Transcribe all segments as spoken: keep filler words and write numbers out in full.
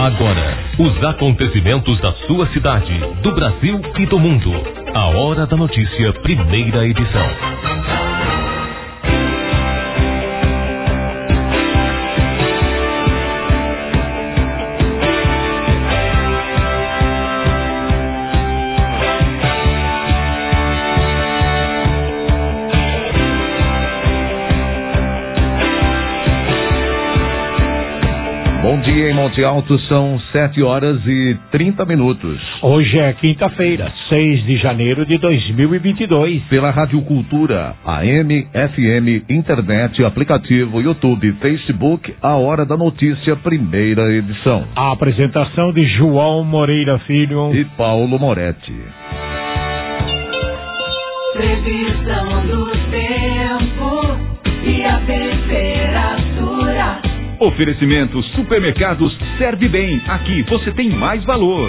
Agora, os acontecimentos da sua cidade, do Brasil e do mundo. A Hora da Notícia, primeira edição. Bom dia em Monte Alto, são sete horas e trinta minutos. Hoje é quinta-feira, seis de janeiro de dois mil e vinte e dois. Pela Rádio Cultura, A M, F M, internet, aplicativo, YouTube, Facebook, A Hora da Notícia, primeira edição. A apresentação de João Moreira Filho e Paulo Moretti. Previsão do tempo e a temperatura. Oferecimento Supermercados Serve Bem. Aqui você tem mais valor.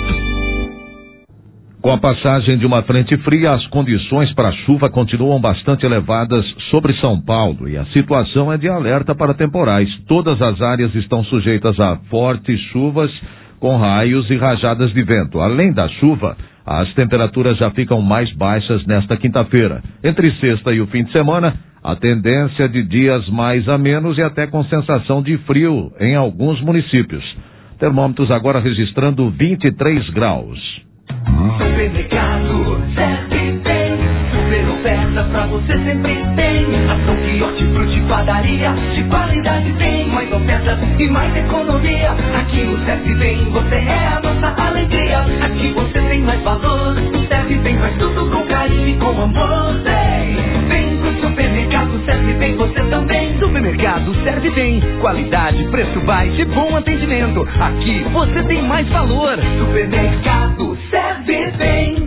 Com a passagem de uma frente fria, as condições para a chuva continuam bastante elevadas sobre São Paulo e a situação é de alerta para temporais. Todas as áreas estão sujeitas a fortes chuvas com raios e rajadas de vento. Além da chuva, as temperaturas já ficam mais baixas nesta quinta-feira. Entre sexta e o fim de semana, a tendência de dias mais amenos e até com sensação de frio em alguns municípios. Termômetros agora registrando vinte e três graus. Supermercado Serve Bem, super oferta pra você sempre tem. Ação de hortifruti, padaria, de qualidade tem. Mais ofertas e mais economia. Aqui no Serve Bem você é a nossa alegria. Aqui você tem mais valor. O Serve Bem faz tudo com carinho e com amor. Vem, vem pro Supermercado Serve Bem, você também. Supermercado Serve Bem, qualidade, preço baixo e bom atendimento. Aqui você tem mais valor. Supermercado Serve Bem.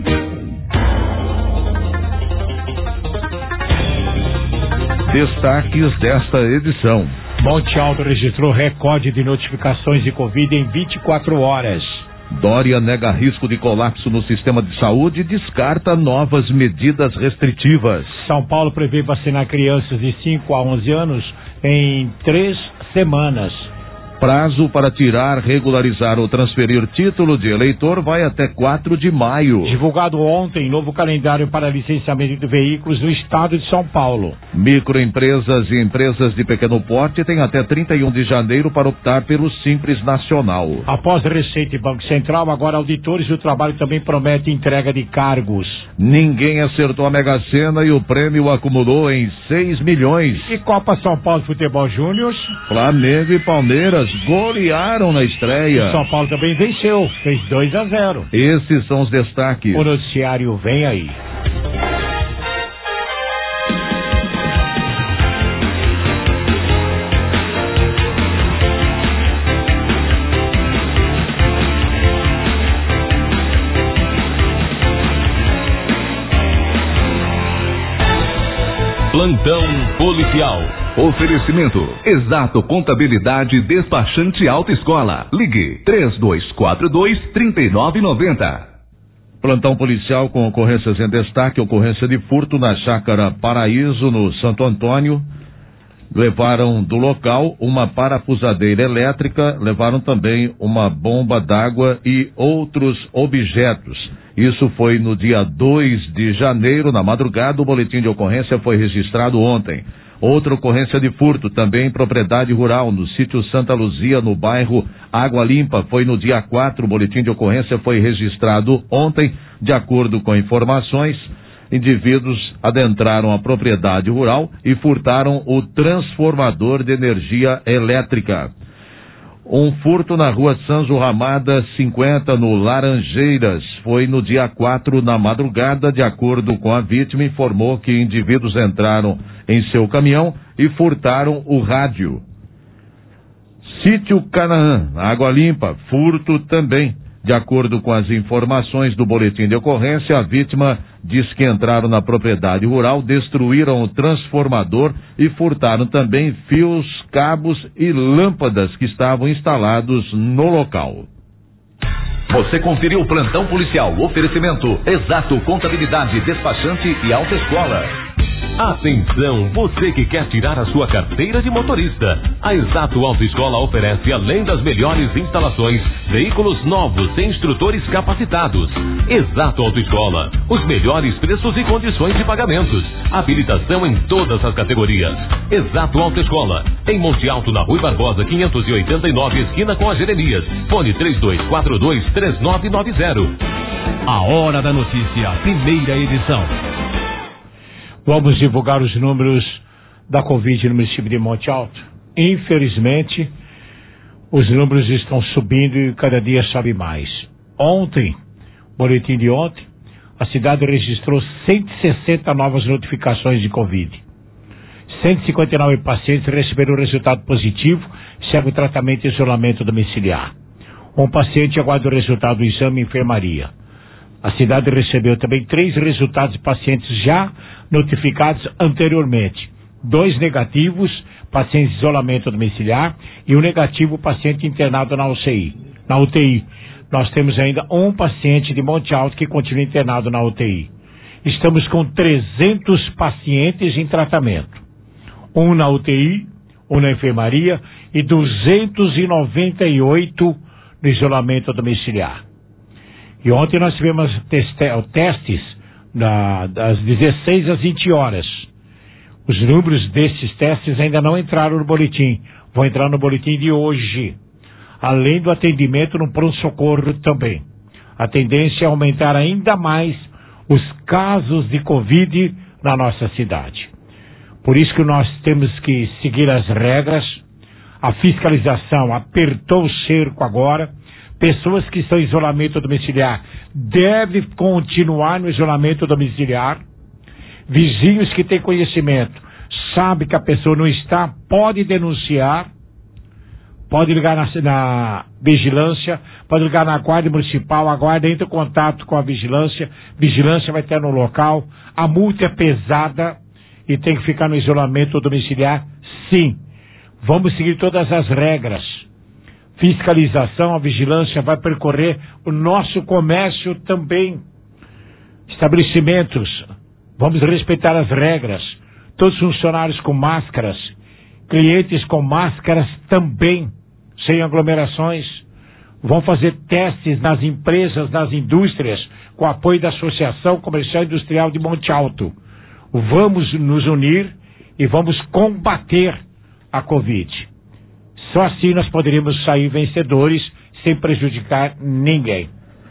Destaques desta edição. Monte Alto registrou recorde de notificações de Covid em vinte e quatro horas. Dória nega risco de colapso no sistema de saúde e descarta novas medidas restritivas. São Paulo prevê vacinar crianças de cinco a onze anos em três semanas. Prazo para tirar, regularizar ou transferir título de eleitor vai até quatro de maio. Divulgado ontem, novo calendário para licenciamento de veículos no estado de São Paulo. Microempresas e empresas de pequeno porte têm até trinta e um de janeiro para optar pelo Simples Nacional. Após Receita e Banco Central, agora auditores do trabalho também promete entrega de cargos. Ninguém acertou a Mega Sena e o prêmio acumulou em seis milhões. E Copa São Paulo Futebol Júnior? Flamengo e Palmeiras golearam na estreia. São Paulo também venceu, fez dois a zero. Esses são os destaques. O noticiário vem aí. Plantão policial. Oferecimento Exato Contabilidade Despachante Autoescola. Ligue três dois quatro dois, três nove nove zero. Plantão policial com ocorrências em destaque. Ocorrência de furto na Chácara Paraíso, no Santo Antônio. Levaram do local uma parafusadeira elétrica, levaram também uma bomba d'água e outros objetos. Isso foi no dia dois de janeiro, na madrugada. O boletim de ocorrência foi registrado ontem. Outra ocorrência de furto, também em propriedade rural, no sítio Santa Luzia, no bairro Água Limpa, foi no dia quatro. O boletim de ocorrência foi registrado ontem. De acordo com informações, indivíduos adentraram a propriedade rural e furtaram o transformador de energia elétrica. Um furto na rua Sanzo Ramada cinquenta, no Laranjeiras, foi no dia quatro, na madrugada. De acordo com a vítima, informou que indivíduos entraram em seu caminhão e furtaram o rádio. Sítio Canaã, Água Limpa, furto também. De acordo com as informações do boletim de ocorrência, a vítima diz que entraram na propriedade rural, destruíram o transformador e furtaram também fios, cabos e lâmpadas que estavam instalados no local. Você conferiu o Plantão Policial. Oferecimento Exato Contabilidade Despachante e Autoescola. Atenção, você que quer tirar a sua carteira de motorista. A Exato Autoescola oferece, além das melhores instalações, veículos novos e instrutores capacitados. Exato Autoescola, os melhores preços e condições de pagamentos. Habilitação em todas as categorias. Exato Autoescola, em Monte Alto, na Rui Barbosa, quinhentos e oitenta e nove, esquina com a Jeremias. Fone três dois quatro dois, três nove nove zero. A Hora da Notícia, primeira edição. Vamos divulgar os números da Covid no município de Monte Alto. Infelizmente, os números estão subindo e cada dia sobe mais. Ontem, boletim de ontem, a cidade registrou cento e sessenta novas notificações de Covid. cento e cinquenta e nove pacientes receberam resultado positivo, segue o tratamento e isolamento domiciliar. Um paciente aguarda o resultado do exame em enfermaria. A cidade recebeu também três resultados de pacientes já notificados anteriormente. Dois negativos, pacientes de isolamento domiciliar, e um negativo, paciente internado na U C I, na U T I. Nós temos ainda um paciente de Monte Alto que continua internado na U T I. Estamos com trezentos pacientes em tratamento. Um na U T I, um na enfermaria e duzentos e noventa e oito no isolamento domiciliar. E ontem nós tivemos teste, testes da, das dezesseis às vinte horas. Os números desses testes ainda não entraram no boletim. Vão entrar no boletim de hoje. Além do atendimento no pronto-socorro também. A tendência é aumentar ainda mais os casos de Covid na nossa cidade. Por isso que nós temos que seguir as regras. A fiscalização apertou o cerco agora. Pessoas que estão em isolamento domiciliar devem continuar no isolamento domiciliar. Vizinhos que têm conhecimento, sabem que a pessoa não está, pode denunciar, pode ligar na, na vigilância, pode ligar na guarda municipal, a guarda entra em contato com a vigilância, vigilância vai ter no local, a multa é pesada e tem que ficar no isolamento domiciliar, sim. Vamos seguir todas as regras. Fiscalização, a vigilância vai percorrer o nosso comércio também. Estabelecimentos, vamos respeitar as regras. Todos os funcionários com máscaras, clientes com máscaras também, sem aglomerações. Vão fazer testes nas empresas, nas indústrias, com apoio da Associação Comercial e Industrial de Monte Alto. Vamos nos unir e vamos combater a Covid. Só assim nós poderíamos sair vencedores sem prejudicar ninguém.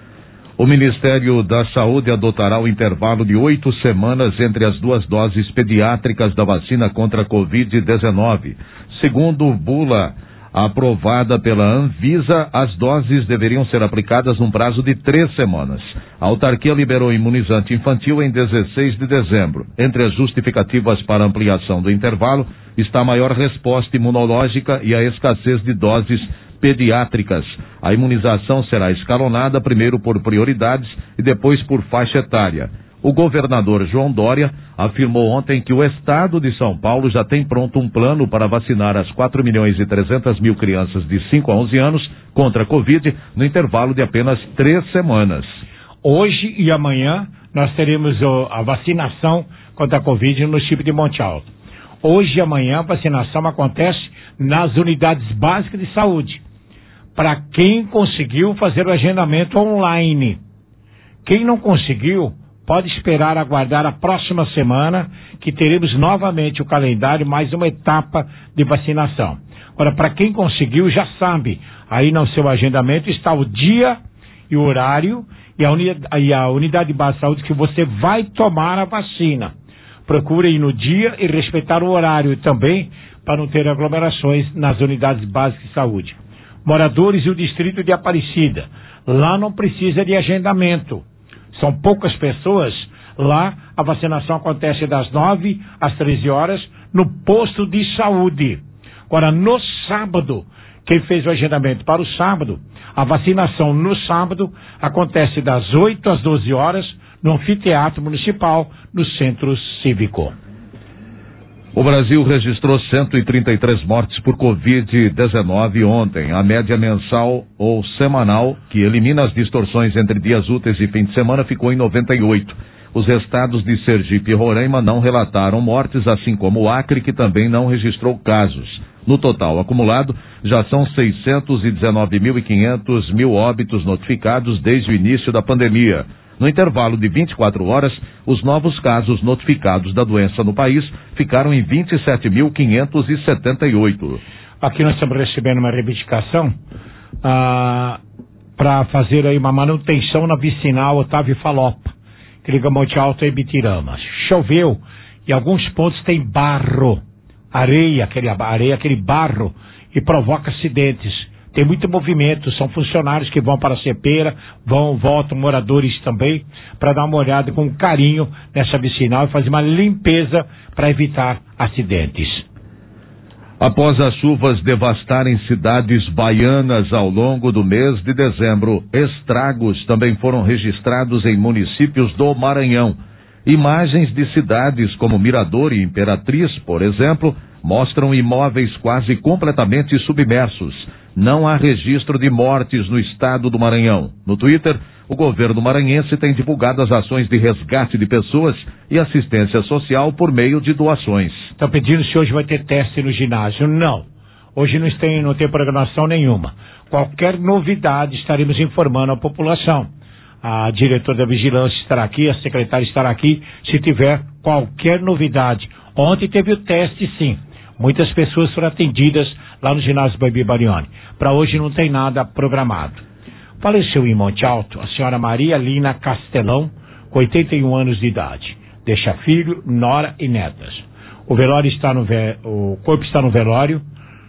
O Ministério da Saúde adotará o intervalo de oito semanas entre as duas doses pediátricas da vacina contra a covid dezenove. Segundo bula aprovada pela Anvisa, as doses deveriam ser aplicadas num prazo de três semanas. A autarquia liberou imunizante infantil em dezesseis de dezembro. Entre as justificativas para ampliação do intervalo está a maior resposta imunológica e a escassez de doses pediátricas. A imunização será escalonada primeiro por prioridades e depois por faixa etária. O governador João Dória afirmou ontem que o estado de São Paulo já tem pronto um plano para vacinar as quatro milhões e trezentas mil crianças de cinco a onze anos contra a Covid no intervalo de apenas três semanas. Hoje e amanhã nós teremos o, a vacinação contra a Covid no município de Monte Alto. Hoje e amanhã a vacinação acontece nas unidades básicas de saúde. Para quem conseguiu fazer o agendamento online. Quem não conseguiu, pode esperar aguardar a próxima semana, que teremos novamente o calendário, mais uma etapa de vacinação. Agora, para quem conseguiu, já sabe, aí no seu agendamento está o dia e o horário e a unidade, e a unidade básica de saúde que você vai tomar a vacina. Procure ir no dia e respeitar o horário também, para não ter aglomerações nas unidades básicas de saúde. Moradores do distrito de Aparecida, lá não precisa de agendamento. São poucas pessoas. Lá a vacinação acontece das nove às treze horas no posto de saúde. Agora, no sábado, quem fez o agendamento para o sábado, a vacinação no sábado acontece das oito às doze horas no anfiteatro municipal, no centro cívico. O Brasil registrou cento e trinta e três mortes por covid dezenove ontem. A média mensal ou semanal, que elimina as distorções entre dias úteis e fim de semana, ficou em noventa e oito. Os estados de Sergipe e Roraima não relataram mortes, assim como o Acre, que também não registrou casos. No total acumulado, já são seiscentos e dezenove mil e quinhentos mil óbitos notificados desde o início da pandemia. No intervalo de vinte e quatro horas, os novos casos notificados da doença no país ficaram em vinte e sete mil quinhentos e setenta e oito. Aqui nós estamos recebendo uma reivindicação ah, para fazer aí uma manutenção na vicinal Otávio Falopa, que liga Monte Alto e Ibitirama. Choveu e alguns pontos tem barro, areia, aquele, areia, aquele barro, e provoca acidentes. Tem muito movimento, são funcionários que vão para a Cepeira, vão, voltam, moradores também, para dar uma olhada com carinho nessa vicinal e fazer uma limpeza para evitar acidentes. Após as chuvas devastarem cidades baianas ao longo do mês de dezembro, estragos também foram registrados em municípios do Maranhão. Imagens de cidades como Mirador e Imperatriz, por exemplo, mostram imóveis quase completamente submersos. Não há registro de mortes no estado do Maranhão. No Twitter, o governo maranhense tem divulgado as ações de resgate de pessoas e assistência social por meio de doações. Estão pedindo se hoje vai ter teste no ginásio. Não. Hoje não tem, não tem programação nenhuma. Qualquer novidade estaremos informando a população. A diretora da vigilância estará aqui, a secretária estará aqui, se tiver qualquer novidade. Ontem teve o teste, sim. Muitas pessoas foram atendidas lá no ginásio Baby Barione. Para hoje não tem nada programado. Faleceu em Monte Alto a senhora Maria Lina Castelão, com oitenta e um anos de idade. Deixa filho, nora e netas. O velório está no ve... o corpo está no velório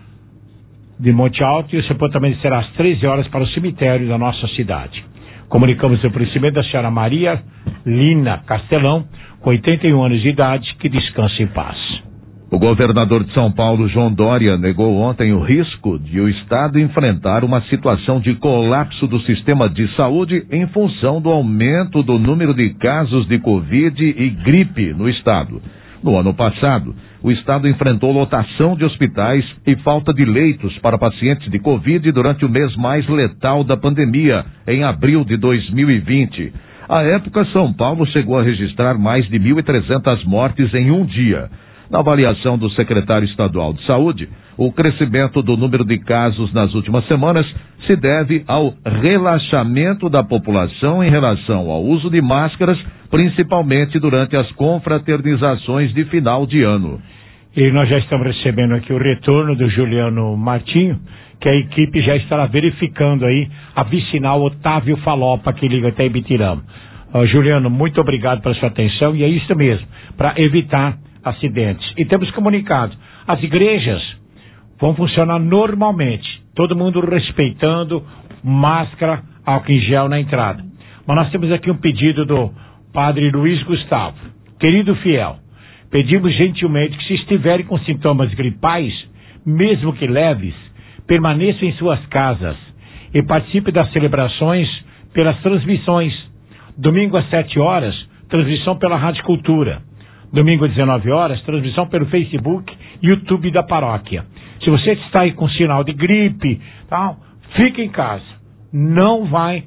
de Monte Alto e o sepultamento será às treze horas para o cemitério da nossa cidade. Comunicamos o falecimento da senhora Maria Lina Castelão, com oitenta e um anos de idade, que descanse em paz. O governador de São Paulo, João Dória, negou ontem o risco de o estado enfrentar uma situação de colapso do sistema de saúde em função do aumento do número de casos de Covid e gripe no estado. No ano passado, o estado enfrentou lotação de hospitais e falta de leitos para pacientes de Covid durante o mês mais letal da pandemia, em abril de dois mil e vinte. À época, São Paulo chegou a registrar mais de mil e trezentas mortes em um dia. Na avaliação do secretário estadual de saúde, o crescimento do número de casos nas últimas semanas se deve ao relaxamento da população em relação ao uso de máscaras, principalmente durante as confraternizações de final de ano. E nós já estamos recebendo aqui o retorno do Juliano Martinho, que a equipe já estará verificando aí a vicinal Otávio Falopa, que liga até Ibitirama. Uh, Juliano, muito obrigado pela sua atenção, e é isso mesmo, para evitar acidentes. E temos comunicado, as igrejas vão funcionar normalmente, todo mundo respeitando máscara, álcool em gel na entrada. Mas nós temos aqui um pedido do padre Luiz Gustavo. Querido fiel, pedimos gentilmente que, se estiverem com sintomas gripais, mesmo que leves, permaneçam em suas casas e participe das celebrações pelas transmissões. Domingo às sete horas, transmissão pela Rádio Cultura. Domingo às dezenove horas, transmissão pelo Facebook e YouTube da paróquia. Se você está aí com sinal de gripe, tal, fique em casa. Não vai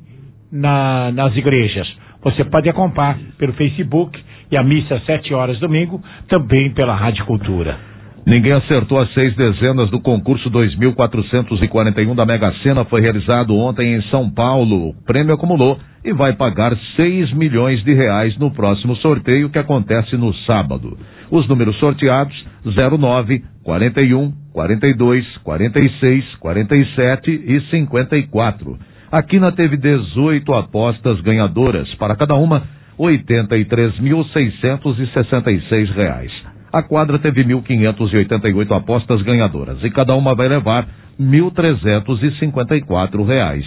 na, nas igrejas. Você pode acompanhar pelo Facebook e a missa às sete horas domingo, também pela Rádio Cultura. Ninguém acertou as seis dezenas do concurso dois mil quatrocentos e quarenta e um da Mega Sena. Foi realizado ontem em São Paulo. O prêmio acumulou e vai pagar seis milhões de reais no próximo sorteio, que acontece no sábado. Os números sorteados: zero nove, quarenta e um, quarenta e dois, quarenta e seis, quarenta e sete e cinquenta e quatro. A Quina teve dezoito apostas ganhadoras, para cada uma oitenta e três mil seiscentos e sessenta e seis reais. A quadra teve mil quinhentas e oitenta e oito apostas ganhadoras e cada uma vai levar mil trezentos e cinquenta e quatro reais.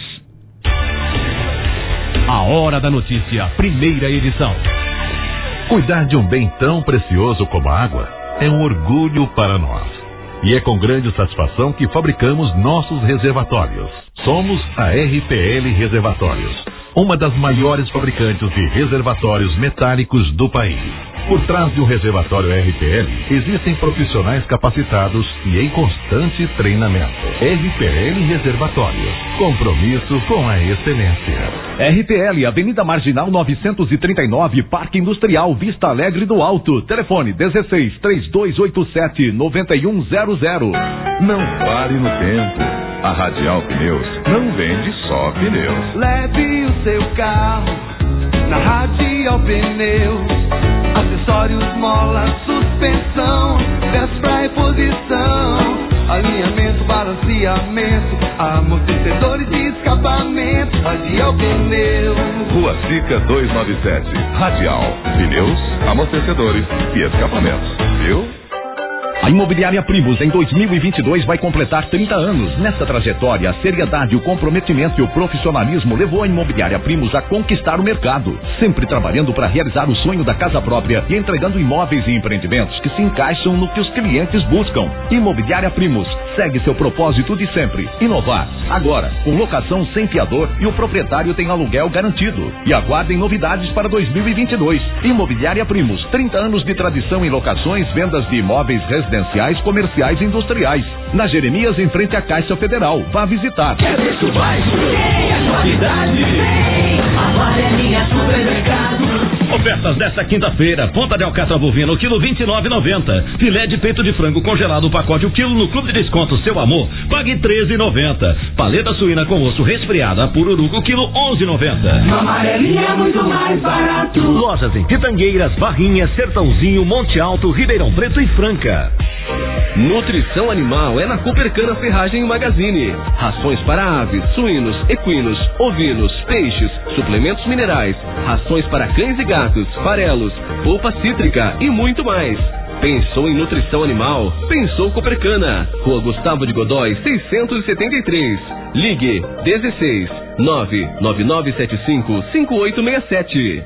A Hora da Notícia, primeira edição. Cuidar de um bem tão precioso como a água é um orgulho para nós. E é com grande satisfação que fabricamos nossos reservatórios. Somos a R P L Reservatórios. uma das maiores fabricantes de reservatórios metálicos do país. Por trás de um reservatório R P L, existem profissionais capacitados e em constante treinamento. R P L Reservatórios. Compromisso com a excelência. R P L, Avenida Marginal novecentos e trinta e nove, Parque Industrial, Vista Alegre do Alto. Telefone dezesseis, três dois oito sete, nove um zero zero. Não pare no tempo. A Radial Pneus não vende só pneus. Leve o seu carro na Radial Pneus. Acessórios, mola, suspensão, peças pra reposição, alinhamento, balanceamento, amortecedores de escapamento. Radial Pneus. Rua Sica duzentos e noventa e sete. Radial Pneus, amortecedores e escapamentos. Viu? A Imobiliária Primus em dois mil e vinte e dois vai completar trinta anos. Nessa trajetória, a seriedade, o comprometimento e o profissionalismo levou a Imobiliária Primus a conquistar o mercado, sempre trabalhando para realizar o sonho da casa própria e entregando imóveis e empreendimentos que se encaixam no que os clientes buscam. Imobiliária Primus segue seu propósito de sempre, inovar. Agora, com locação sem fiador e o proprietário tem aluguel garantido. E aguardem novidades para dois mil e vinte e dois. Imobiliária Primus, trinta anos de tradição em locações, vendas de imóveis residenciais, comerciais e industriais. Na Jeremias, em frente à Caixa Federal. Vá visitar. Quer preço baixo? Tem a novidade. Tem a Amarelinha Supermercado. Ofertas desta quinta-feira: ponta de alcatra bovina, o quilo vinte e nove e noventa. Filé de peito de frango congelado, o pacote o quilo no Clube de Desconto Seu Amor, pague treze e noventa. Paleta suína com osso resfriada, pururuca, o quilo onze e noventa. Na Amarelinha é muito mais barato. Lojas em Pitangueiras, Barrinhas, Sertãozinho, Monte Alto, Ribeirão Preto e Franca. Nutrição animal é na Coopercana Ferragem e Magazine. Rações para aves, suínos, equinos, ovinos, peixes, suplementos minerais, rações para cães e gatos, farelos, polpa cítrica e muito mais. Pensou em nutrição animal? Pensou Coopercana. Rua Gustavo de Godói, seiscentos e setenta e três. Ligue dezesseis, nove nove nove sete cinco, cinco oito seis sete.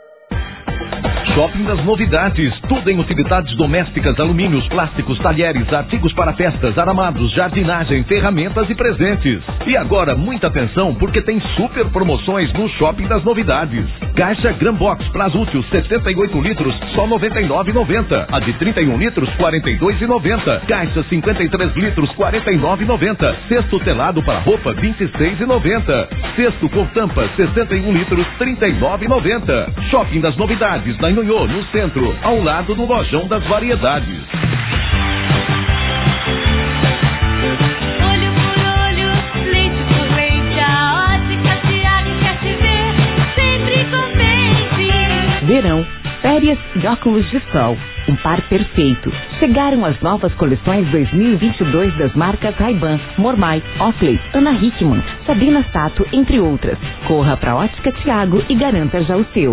Shopping das Novidades, tudo em utilidades domésticas, alumínios, plásticos, talheres, artigos para festas, aramados, jardinagem, ferramentas e presentes. E agora, muita atenção, porque tem super promoções no Shopping das Novidades. Caixa Grambox Plasútil, setenta e oito litros, só noventa e nove reais e noventa centavos. A de trinta e um litros, quarenta e dois reais e noventa centavos. Caixa cinquenta e três litros, quarenta e nove reais e noventa centavos. Cesto telado para roupa, vinte e seis reais e noventa centavos. Cesto com tampa, sessenta e um litros, trinta e nove reais e noventa centavos. Shopping das Novidades, na Inhonhô, no centro, ao lado do Lojão das Variedades. Olho por olho, leite por leite, a Ótica Thiago quer te ver sempre contente. Verão, férias de óculos de sol, um par perfeito. Chegaram as novas coleções dois mil e vinte e dois das marcas Ray-Ban, Mormai, Oakley, Ana Hickman, Sabina Sato, entre outras. Corra pra Ótica Thiago e garanta já o seu.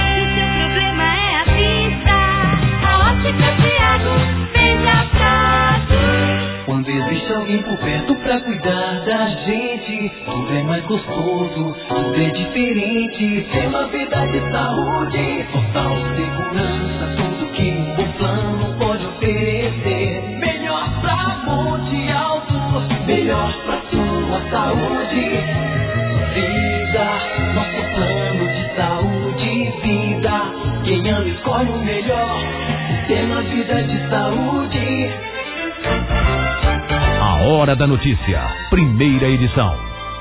Quando existe alguém por perto pra cuidar da gente, tudo é mais gostoso, tudo é diferente. Tem uma vida de saúde, total segurança, tudo que um bom plano pode oferecer. Melhor pra Monte Alto, melhor pra sua saúde. Vida, nosso plano de saúde e vida. Quem ama escolhe o melhor, tem uma vida de saúde. A Hora da Notícia, primeira edição.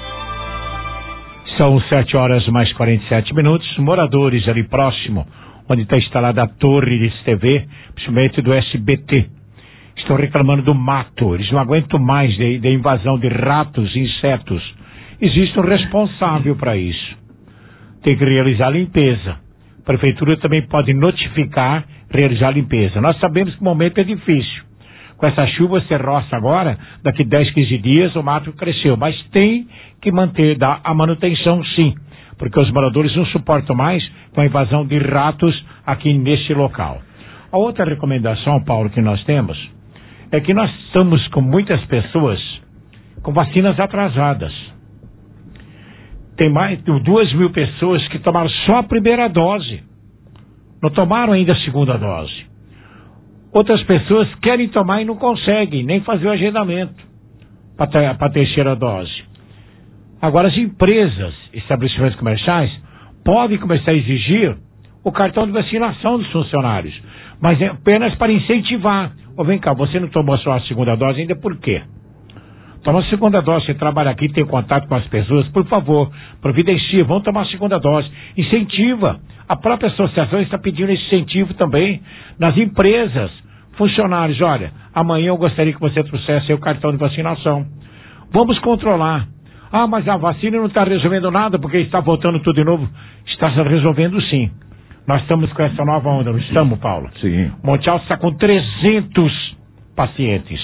São sete horas mais quarenta e sete minutos. Moradores ali próximo, onde está instalada a torre de T V, principalmente do S B T, estão reclamando do mato. Eles não aguentam mais de, de invasão de ratos e insetos. Existe um responsável para isso. Tem que realizar a limpeza. A prefeitura também pode notificar, realizar a limpeza. Nós sabemos que o momento é difícil. Com essa chuva, você roça agora, daqui dez, quinze dias o mato cresceu. Mas tem que manter, dar a manutenção sim, porque os moradores não suportam mais com a invasão de ratos aqui nesse local. A outra recomendação, Paulo, que nós temos, é que nós estamos com muitas pessoas com vacinas atrasadas. Tem mais de duas mil pessoas que tomaram só a primeira dose, não tomaram ainda a segunda dose. Outras pessoas querem tomar e não conseguem nem fazer o agendamento para a terceira dose. Agora, as empresas, estabelecimentos comerciais, podem começar a exigir o cartão de vacinação dos funcionários, mas é apenas para incentivar. Ou vem cá, você não tomou a sua segunda dose ainda, por quê? Toma a segunda dose, você trabalha aqui, tem contato com as pessoas, por favor, providencia, vão tomar a segunda dose, incentiva. A própria associação está pedindo esse incentivo também nas empresas, funcionários. Olha, amanhã eu gostaria que você trouxesse o cartão de vacinação. Vamos controlar. Ah, mas a vacina não está resolvendo nada porque está voltando tudo de novo. Está resolvendo sim. Nós estamos com essa nova onda, não estamos, Paulo? Sim. Monte Alto está com trezentos pacientes.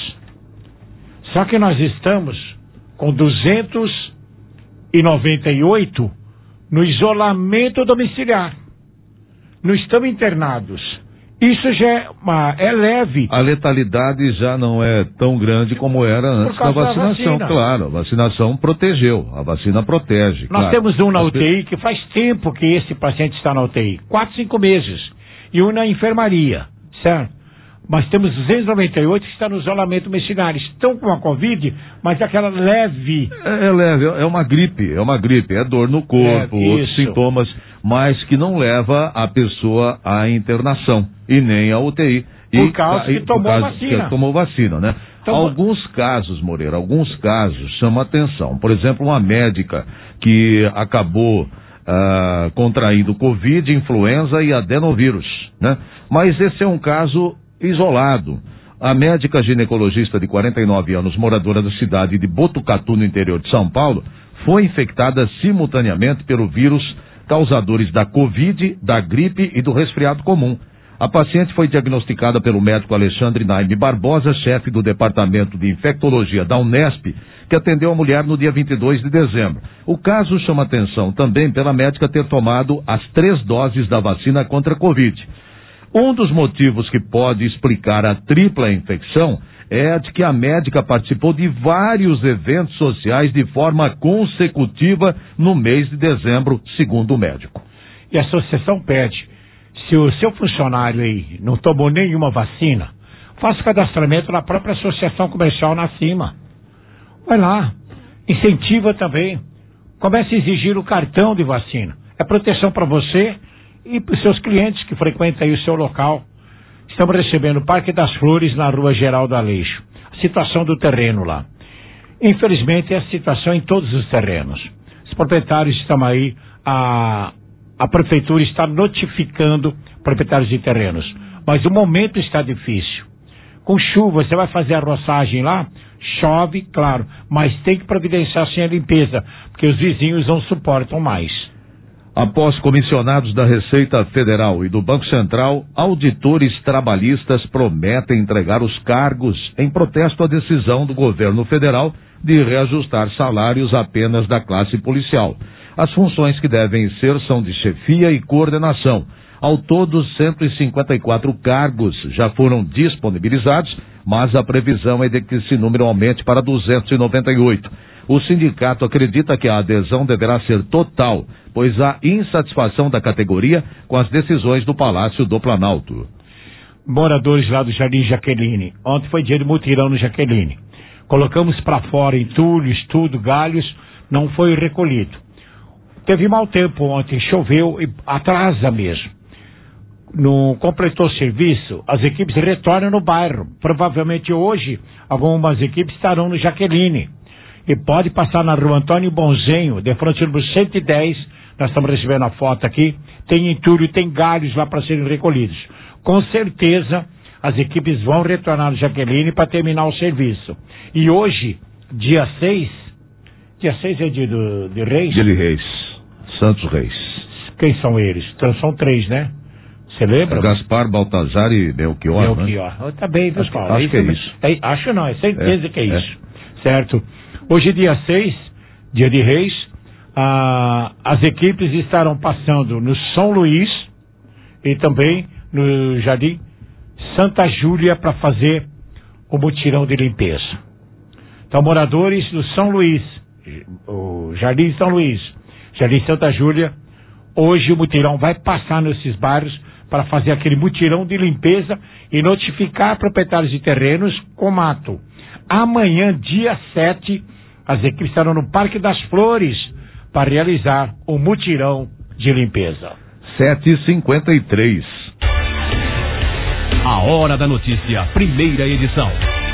Só que nós estamos com duzentos e noventa e oito no isolamento domiciliar. Não estamos internados. Isso já é, uma, é leve. A letalidade já não é tão grande como era antes da vacinação. Da claro, a vacinação protegeu. A vacina protege. Nós claro. temos um na U T I que faz tempo que esse paciente está na U T I. Quatro, cinco meses. E um na enfermaria. Certo? Mas temos duzentos e noventa e oito que estão no isolamento domiciliar. Estão com a Covid, mas aquela leve. É, é leve, é uma gripe, é uma gripe, é dor no corpo, é, outros sintomas, mas que não leva a pessoa à internação e nem à U T I. Por causa e, que tomou causa vacina. Que tomou vacina, né? Então, alguns casos, Moreira, alguns casos chamam atenção. Por exemplo, uma médica que acabou ah, contraindo Covid, influenza e adenovírus, né? Mas esse é um caso isolado. A médica ginecologista de quarenta e nove anos, moradora da cidade de Botucatu, no interior de São Paulo, foi infectada simultaneamente pelo vírus causadores da Covid, da gripe e do resfriado comum. A paciente foi diagnosticada pelo médico Alexandre Naime Barbosa, chefe do departamento de infectologia da Unesp, que atendeu a mulher no dia vinte e dois de dezembro. O caso chama atenção também pela médica ter tomado as três doses da vacina contra a Covid. Um dos motivos que pode explicar a tripla infecção é a de que a médica participou de vários eventos sociais de forma consecutiva no mês de dezembro, segundo o médico. E a associação pede, se o seu funcionário aí não tomou nenhuma vacina, faça cadastramento na própria associação comercial na cima. Vai lá, incentiva também. Comece a exigir o cartão de vacina. É proteção para você e para os seus clientes que frequentam aí o seu local. Estamos recebendo o Parque das Flores na Rua Geraldo Aleixo. A situação do terreno lá. Infelizmente é a situação em todos os terrenos. Os proprietários estão aí, a, a prefeitura está notificando proprietários de terrenos. Mas o momento está difícil. Com chuva, você vai fazer a roçagem lá, chove, claro, mas tem que providenciar sem a limpeza, porque os vizinhos não suportam mais. Após comissionados da Receita Federal e do Banco Central, auditores trabalhistas prometem entregar os cargos em protesto à decisão do governo federal de reajustar salários apenas da classe policial. As funções que devem ser são de chefia e coordenação. Ao todo, cento e cinquenta e quatro cargos já foram disponibilizados, mas a previsão é de que esse número aumente para duzentos e noventa e oito. O sindicato acredita que a adesão deverá ser total, pois há insatisfação da categoria com as decisões do Palácio do Planalto. Moradores lá do Jardim Jaqueline. Ontem foi dia de mutirão no Jaqueline. Colocamos para fora entulhos, tudo, galhos, não foi recolhido. Teve mau tempo ontem, choveu e atrasa mesmo. Não completou o serviço, as equipes retornam no bairro. Provavelmente hoje, algumas equipes estarão no Jaqueline. E pode passar na Rua Antônio Bonzenho, de frente ao número cento e dez, nós estamos recebendo a foto aqui, tem entulho, tem galhos lá para serem recolhidos. Com certeza, as equipes vão retornar no Jaqueline para terminar o serviço. E hoje, dia seis, dia seis é dia do, de Reis? Dia de Reis, Santos Reis. Quem são eles? Então são três, né? Você lembra? É Gaspar, Baltazar e Belchior, Belchior. Né? Tá bem, pessoal. Acho, acho que é isso. É, acho não, é certeza é, que é isso. É. Certo? Hoje, dia seis, dia de Reis, ah, as equipes estarão passando no São Luís e também no Jardim Santa Júlia para fazer o mutirão de limpeza. Então, moradores do São Luís, o Jardim São Luís, Jardim Santa Júlia, hoje o mutirão vai passar nesses bairros para fazer aquele mutirão de limpeza e notificar proprietários de terrenos com mato. Amanhã, dia sete, As equipes estarão no Parque das Flores para realizar o mutirão de limpeza. sete e cinquenta e três. A Hora da Notícia, primeira edição.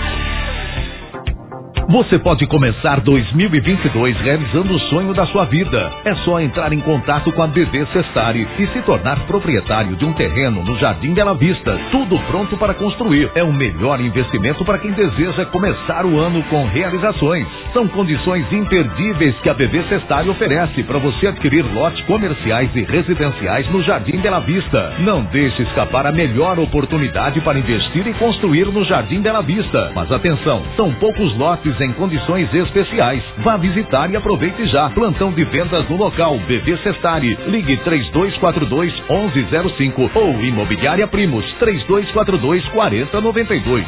Você pode começar dois mil e vinte e dois realizando o sonho da sua vida. É só entrar em contato com a B V Sestari e se tornar proprietário de um terreno no Jardim Bela Vista. Tudo pronto para construir. É o melhor investimento para quem deseja começar o ano com realizações. São condições imperdíveis que a B V Sestari oferece para você adquirir lotes comerciais e residenciais no Jardim Bela Vista. Não deixe escapar a melhor oportunidade para investir e construir no Jardim Bela Vista. Mas atenção, são poucos lotes em condições especiais. Vá visitar e aproveite já. Plantão de vendas no local B V Sestari. Ligue três dois quatro dois, onze zero cinco ou Imobiliária Primos três dois quatro dois, quatro zero nove dois.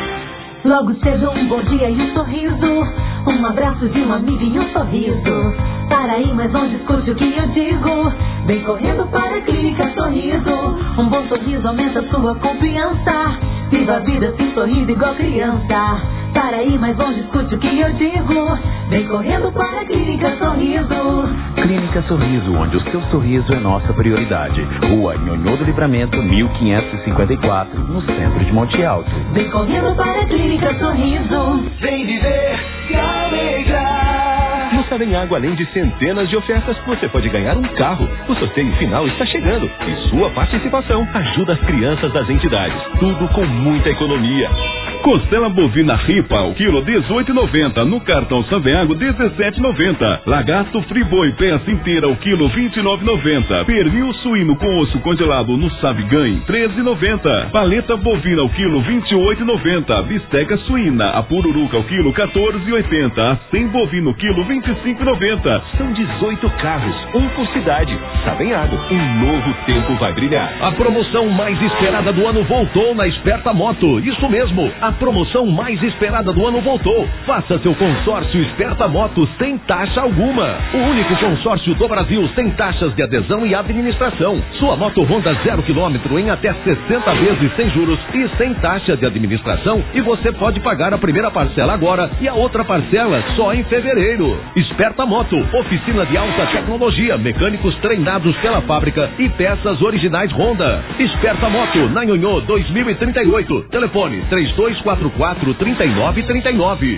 Logo cedo um bom dia e um sorriso, um abraço de um amigo e um sorriso. Para aí, mas não discute o que eu digo. Vem correndo para a Clínica Sorriso. Um bom sorriso aumenta sua confiança. Viva a vida sem sorriso igual criança. Para aí, mas não discute o que eu digo. Vem correndo para a Clínica Sorriso. Clínica Sorriso, onde o seu sorriso é nossa prioridade. Rua Nhonhô do Livramento, mil quinhentos e cinquenta e quatro, no centro de Monte Alto. Vem correndo para a Clínica Sorriso. Vem viver, se alegrar. No Sabem Água, além de centenas de ofertas, você pode ganhar um carro. O sorteio final está chegando e sua participação ajuda as crianças das entidades. Tudo com muita economia. Costela bovina ripa, o quilo dezoito e noventa, no cartão Saveago dezessete e noventa. Lagarto friboi peça inteira, o quilo vinte e nove e noventa. Pernil suíno com osso congelado no Sabiganhe, treze e noventa. Paleta bovina, o quilo vinte e oito e noventa. Bisteca suína, a pururuca, o quilo quatorze e oitenta. A cem bovino, quilo vinte e cinco e noventa. São dezoito carros, um por cidade. Saveago, um novo tempo vai brilhar. A promoção mais esperada do ano voltou na Esperta Moto. Isso mesmo, a promoção mais esperada do ano voltou. Faça seu consórcio Esperta Moto sem taxa alguma. O único consórcio do Brasil sem taxas de adesão e administração. Sua moto Honda zero quilômetro em até sessenta vezes sem juros e sem taxa de administração, e você pode pagar a primeira parcela agora e a outra parcela só em fevereiro. Esperta Moto, oficina de alta tecnologia, mecânicos treinados pela fábrica e peças originais Honda. Esperta Moto, na Nhonhô dois mil e trinta e oito. Telefone três dois quatro quatro, três nove três nove.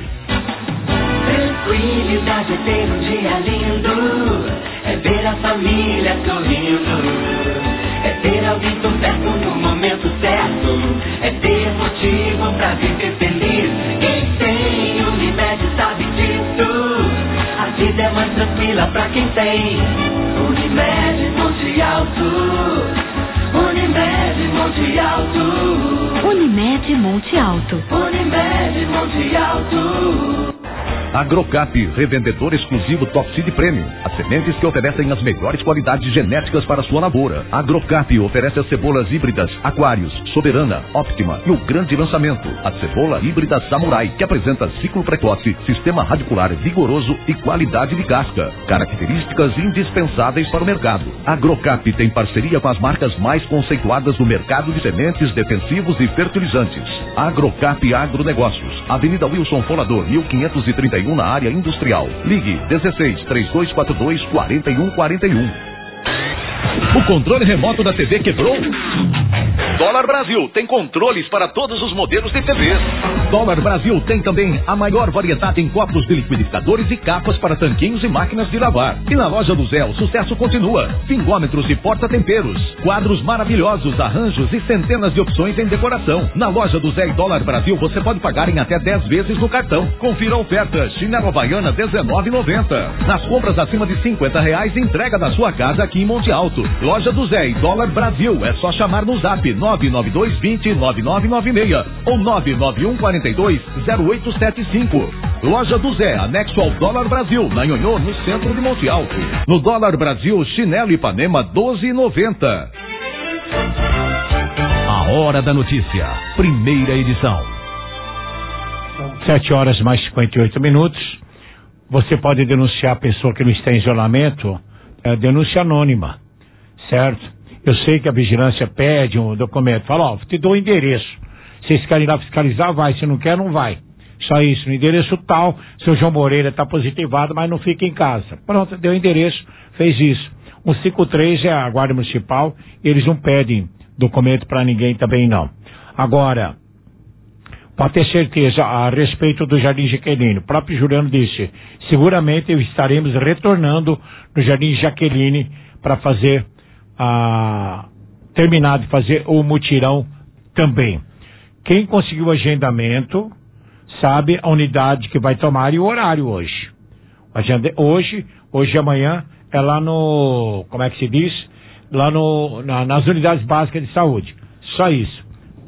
Tranquilidade é ter um dia lindo, é ver a família sorrindo, é ter alguém por perto no momento certo, é ter motivo pra viver feliz. Quem tem Unimed sabe disso, a vida é mais tranquila pra quem tem Unimed Monte Alto. Unimed Monte Alto. Unimed Monte Alto. Unimed Monte Alto. Agrocap, revendedor exclusivo Top Seed Premium. As sementes que oferecem as melhores qualidades genéticas para sua lavoura. Agrocap oferece as cebolas híbridas Aquários, Soberana, Optima e o grande lançamento, a cebola híbrida Samurai, que apresenta ciclo precoce, sistema radicular vigoroso e qualidade de casca. Características indispensáveis para o mercado. Agrocap tem parceria com as marcas mais conceituadas do mercado de sementes, defensivos e fertilizantes. Agrocap Agronegócios, Avenida Wilson Folador, mil quinhentos e trinta e um, na área industrial. Ligue dezesseis, três dois quatro dois, quatro um quatro um. O controle remoto da T V quebrou? Dólar Brasil tem controles para todos os modelos de T Vs. Dólar Brasil tem também a maior variedade em copos de liquidificadores e capas para tanquinhos e máquinas de lavar. E na loja do Zé, o sucesso continua. Fingômetros e porta-temperos, quadros maravilhosos, arranjos e centenas de opções em decoração. Na loja do Zé e Dólar Brasil você pode pagar em até dez vezes no cartão. Confira a oferta. Chinelo Havaiana dezenove e noventa. Nas compras acima de cinquenta reais, entrega da sua casa aqui em Monte Alto. Loja do Zé e Dólar Brasil. É só chamar no zap nove nove dois vinte, nove nove nove seis ou nove nove um quatro dois, zero oito sete cinco. Loja do Zé, anexo ao Dólar Brasil, na Nhonhô, no centro de Monte Alto. No Dólar Brasil, chinelo Ipanema doze e noventa. A Hora da Notícia, primeira edição. Sete horas mais cinquenta e oito minutos. Você pode denunciar a pessoa que não está em isolamento, é denúncia anônima, certo? Eu sei que a vigilância pede um documento, fala, ó, te dou o endereço. Se vocês querem ir lá fiscalizar, vai. Se não quer, não vai. Só isso, no endereço tal, seu João Moreira está positivado, mas não fica em casa. Pronto, deu o endereço, fez isso. O cinquenta e três é a Guarda Municipal, eles não pedem documento para ninguém também não. Agora, pode ter certeza, a respeito do Jardim Jaqueline, o próprio Juliano disse, seguramente estaremos retornando no Jardim Jaqueline para fazer a... terminar de fazer o mutirão também. Quem conseguiu o agendamento sabe a unidade que vai tomar e o horário hoje. Hoje, hoje e amanhã é lá no, como é que se diz? Lá no, na, nas unidades básicas de saúde. Só isso.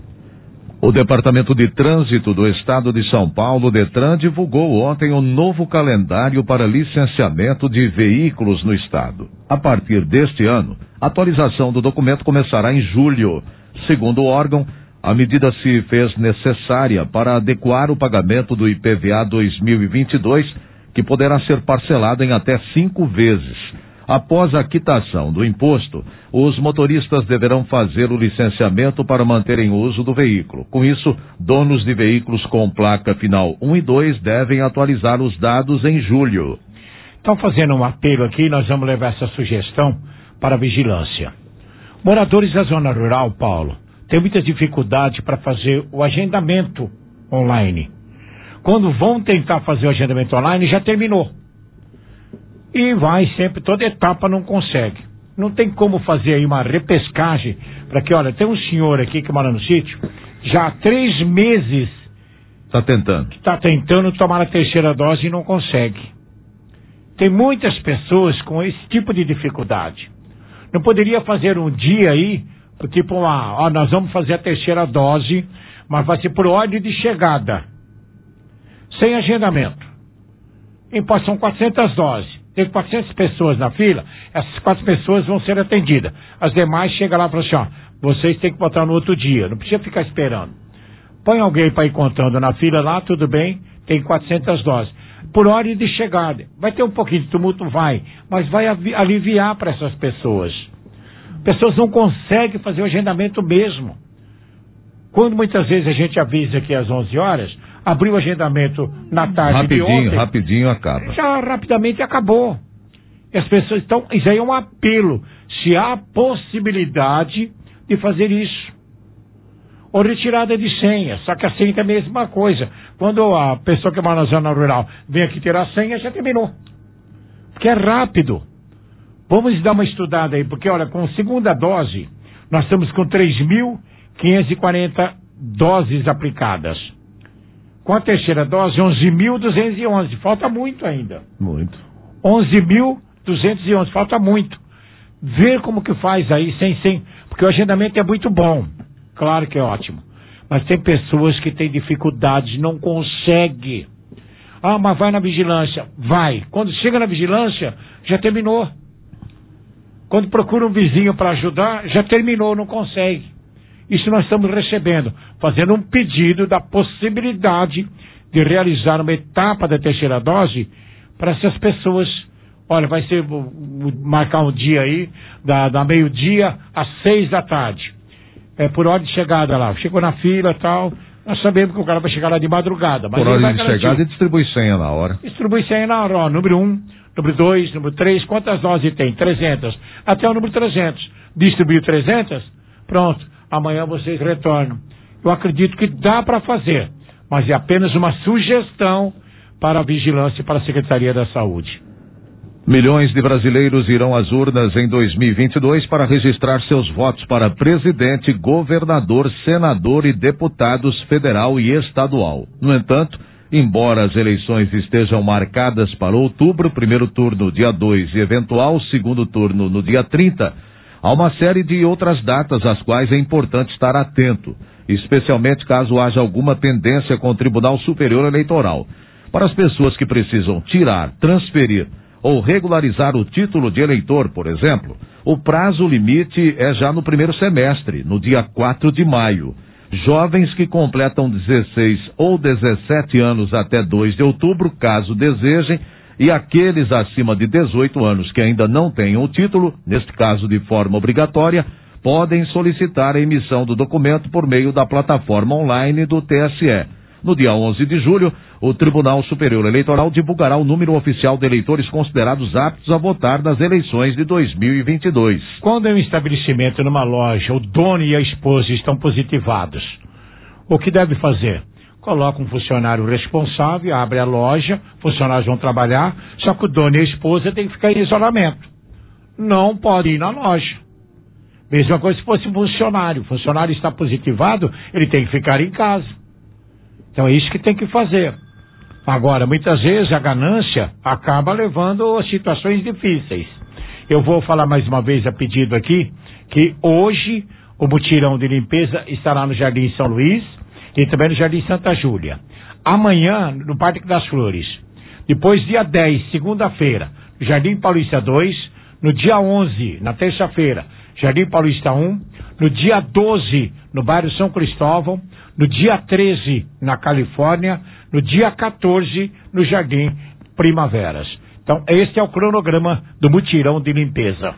O Departamento de Trânsito do Estado de São Paulo, DETRAN, divulgou ontem um novo calendário para licenciamento de veículos no estado. A partir deste ano, a atualização do documento começará em julho. Segundo o órgão, a medida se fez necessária para adequar o pagamento do I P V A dois mil e vinte e dois, que poderá ser parcelado em até cinco vezes. Após a quitação do imposto, os motoristas deverão fazer o licenciamento para manterem o uso do veículo. Com isso, donos de veículos com placa final um e dois devem atualizar os dados em julho. Estão fazendo um apelo aqui, nós vamos levar essa sugestão para a vigilância. Moradores da zona rural, Paulo, têm muita dificuldade para fazer o agendamento online. Quando vão tentar fazer o agendamento online, já terminou. E vai sempre, toda etapa não consegue. Não tem como fazer aí uma repescagem para que, olha, tem um senhor aqui que mora no sítio, já há três meses está tentando. Está tentando tomar a terceira dose e não consegue. Tem muitas pessoas com esse tipo de dificuldade. Não poderia fazer um dia aí, tipo, uma, ó, nós vamos fazer a terceira dose, mas vai ser por ordem de chegada, sem agendamento. E são quatrocentas doses. Tem quatrocentas pessoas na fila, essas quatro pessoas vão ser atendidas. As demais chegam lá e falam assim, ó, vocês têm que botar no outro dia, não precisa ficar esperando. Põe alguém para ir contando na fila lá, tudo bem, tem quatrocentas doses. Por ordem de chegada. Vai ter um pouquinho de tumulto? Vai, mas vai aliviar para essas pessoas. Pessoas não conseguem fazer o agendamento mesmo. Quando muitas vezes a gente avisa que às onze horas, abriu o agendamento na tarde rapidinho, de ontem. Rapidinho acaba. Já rapidamente acabou. E as pessoas estão... Isso aí é um apelo. Se há possibilidade de fazer isso. Ou retirada de senha. Só que a senha é a mesma coisa. Quando a pessoa que mora na zona rural vem aqui tirar a senha, já terminou. Porque é rápido. Vamos dar uma estudada aí. Porque, olha, com a segunda dose, nós estamos com três mil quinhentas e quarenta doses aplicadas. Com a terceira dose, onze mil duzentos e onze. Falta muito ainda. Muito. onze mil duzentos e onze. Falta muito. Ver como que faz aí, sem, sem... Porque o agendamento é muito bom. Claro que é ótimo. Mas tem pessoas que têm dificuldades, não conseguem. Ah, mas vai na vigilância. Vai. Quando chega na vigilância, já terminou. Quando procura um vizinho para ajudar, já terminou, não consegue. Isso nós estamos recebendo, fazendo um pedido da possibilidade de realizar uma etapa da terceira dose para essas pessoas. Olha, vai ser marcar um dia aí, da, da meio-dia às seis da tarde. É por ordem de chegada lá. Chegou na fila e tal. Nós sabemos que o cara vai chegar lá de madrugada. Mas por ordem de chegada e distribui senha na hora. Distribui senha na hora. Ó, número um, número dois, número três. Quantas doses tem? trezentas. Até o número trezentos. Distribuiu trezentas? Pronto. Amanhã vocês retornam. Eu acredito que dá para fazer, mas é apenas uma sugestão para a vigilância e para a Secretaria da Saúde. Milhões de brasileiros irão às urnas em dois mil e vinte e dois para registrar seus votos para presidente, governador, senador e deputados federal e estadual. No entanto, embora as eleições estejam marcadas para outubro, primeiro turno dia dois e eventual segundo turno no dia trinta, há uma série de outras datas às quais é importante estar atento, especialmente caso haja alguma pendência com o Tribunal Superior Eleitoral. Para as pessoas que precisam tirar, transferir ou regularizar o título de eleitor, por exemplo, o prazo limite é já no primeiro semestre, no dia quatro de maio. Jovens que completam dezesseis ou dezessete anos até dois de outubro, caso desejem, e aqueles acima de dezoito anos que ainda não tenham o título, neste caso de forma obrigatória, podem solicitar a emissão do documento por meio da plataforma online do T S E. No dia onze de julho, o Tribunal Superior Eleitoral divulgará o número oficial de eleitores considerados aptos a votar nas eleições de dois mil e vinte e dois. Quando é um estabelecimento numa loja, o dono e a esposa estão positivados, o que deve fazer? Coloca um funcionário responsável, abre a loja, funcionários vão trabalhar, só que o dono e a esposa têm que ficar em isolamento. Não pode ir na loja. Mesma coisa se fosse um funcionário. O funcionário está positivado, ele tem que ficar em casa. Então é isso que tem que fazer. Agora, muitas vezes a ganância acaba levando a situações difíceis. Eu vou falar mais uma vez a pedido aqui, que hoje o mutirão de limpeza estará no Jardim São Luís e também no Jardim Santa Júlia. Amanhã, no Parque das Flores. Depois, dia dez, segunda-feira, no Jardim Paulista dois. No dia onze, na terça-feira, Jardim Paulista um. No dia doze, no bairro São Cristóvão. No dia treze, na Califórnia. No dia quatorze, no Jardim Primaveras. Então, este é o cronograma do mutirão de limpeza.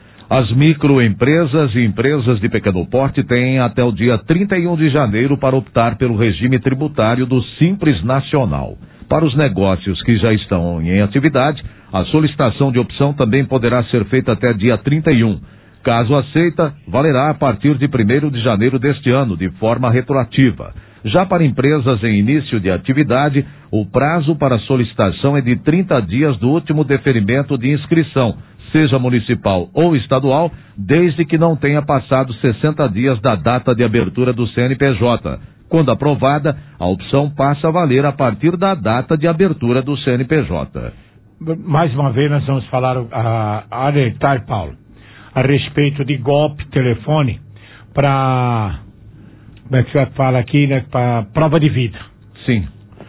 As microempresas e empresas de pequeno porte têm até o dia trinta e um de janeiro para optar pelo regime tributário do Simples Nacional. Para os negócios que já estão em atividade, a solicitação de opção também poderá ser feita até dia trinta e um. Caso aceita, valerá a partir de primeiro de janeiro deste ano, de forma retroativa. Já para empresas em início de atividade, o prazo para solicitação é de trinta dias do último deferimento de inscrição, seja municipal ou estadual, desde que não tenha passado sessenta dias da data de abertura do C N P J. Quando aprovada, a opção passa a valer a partir da data de abertura do C N P J. Mais uma vez nós vamos falar, a, a alertar, Paulo, a respeito de golpe telefone para, como é que você fala aqui, né, para prova de vida. Sim.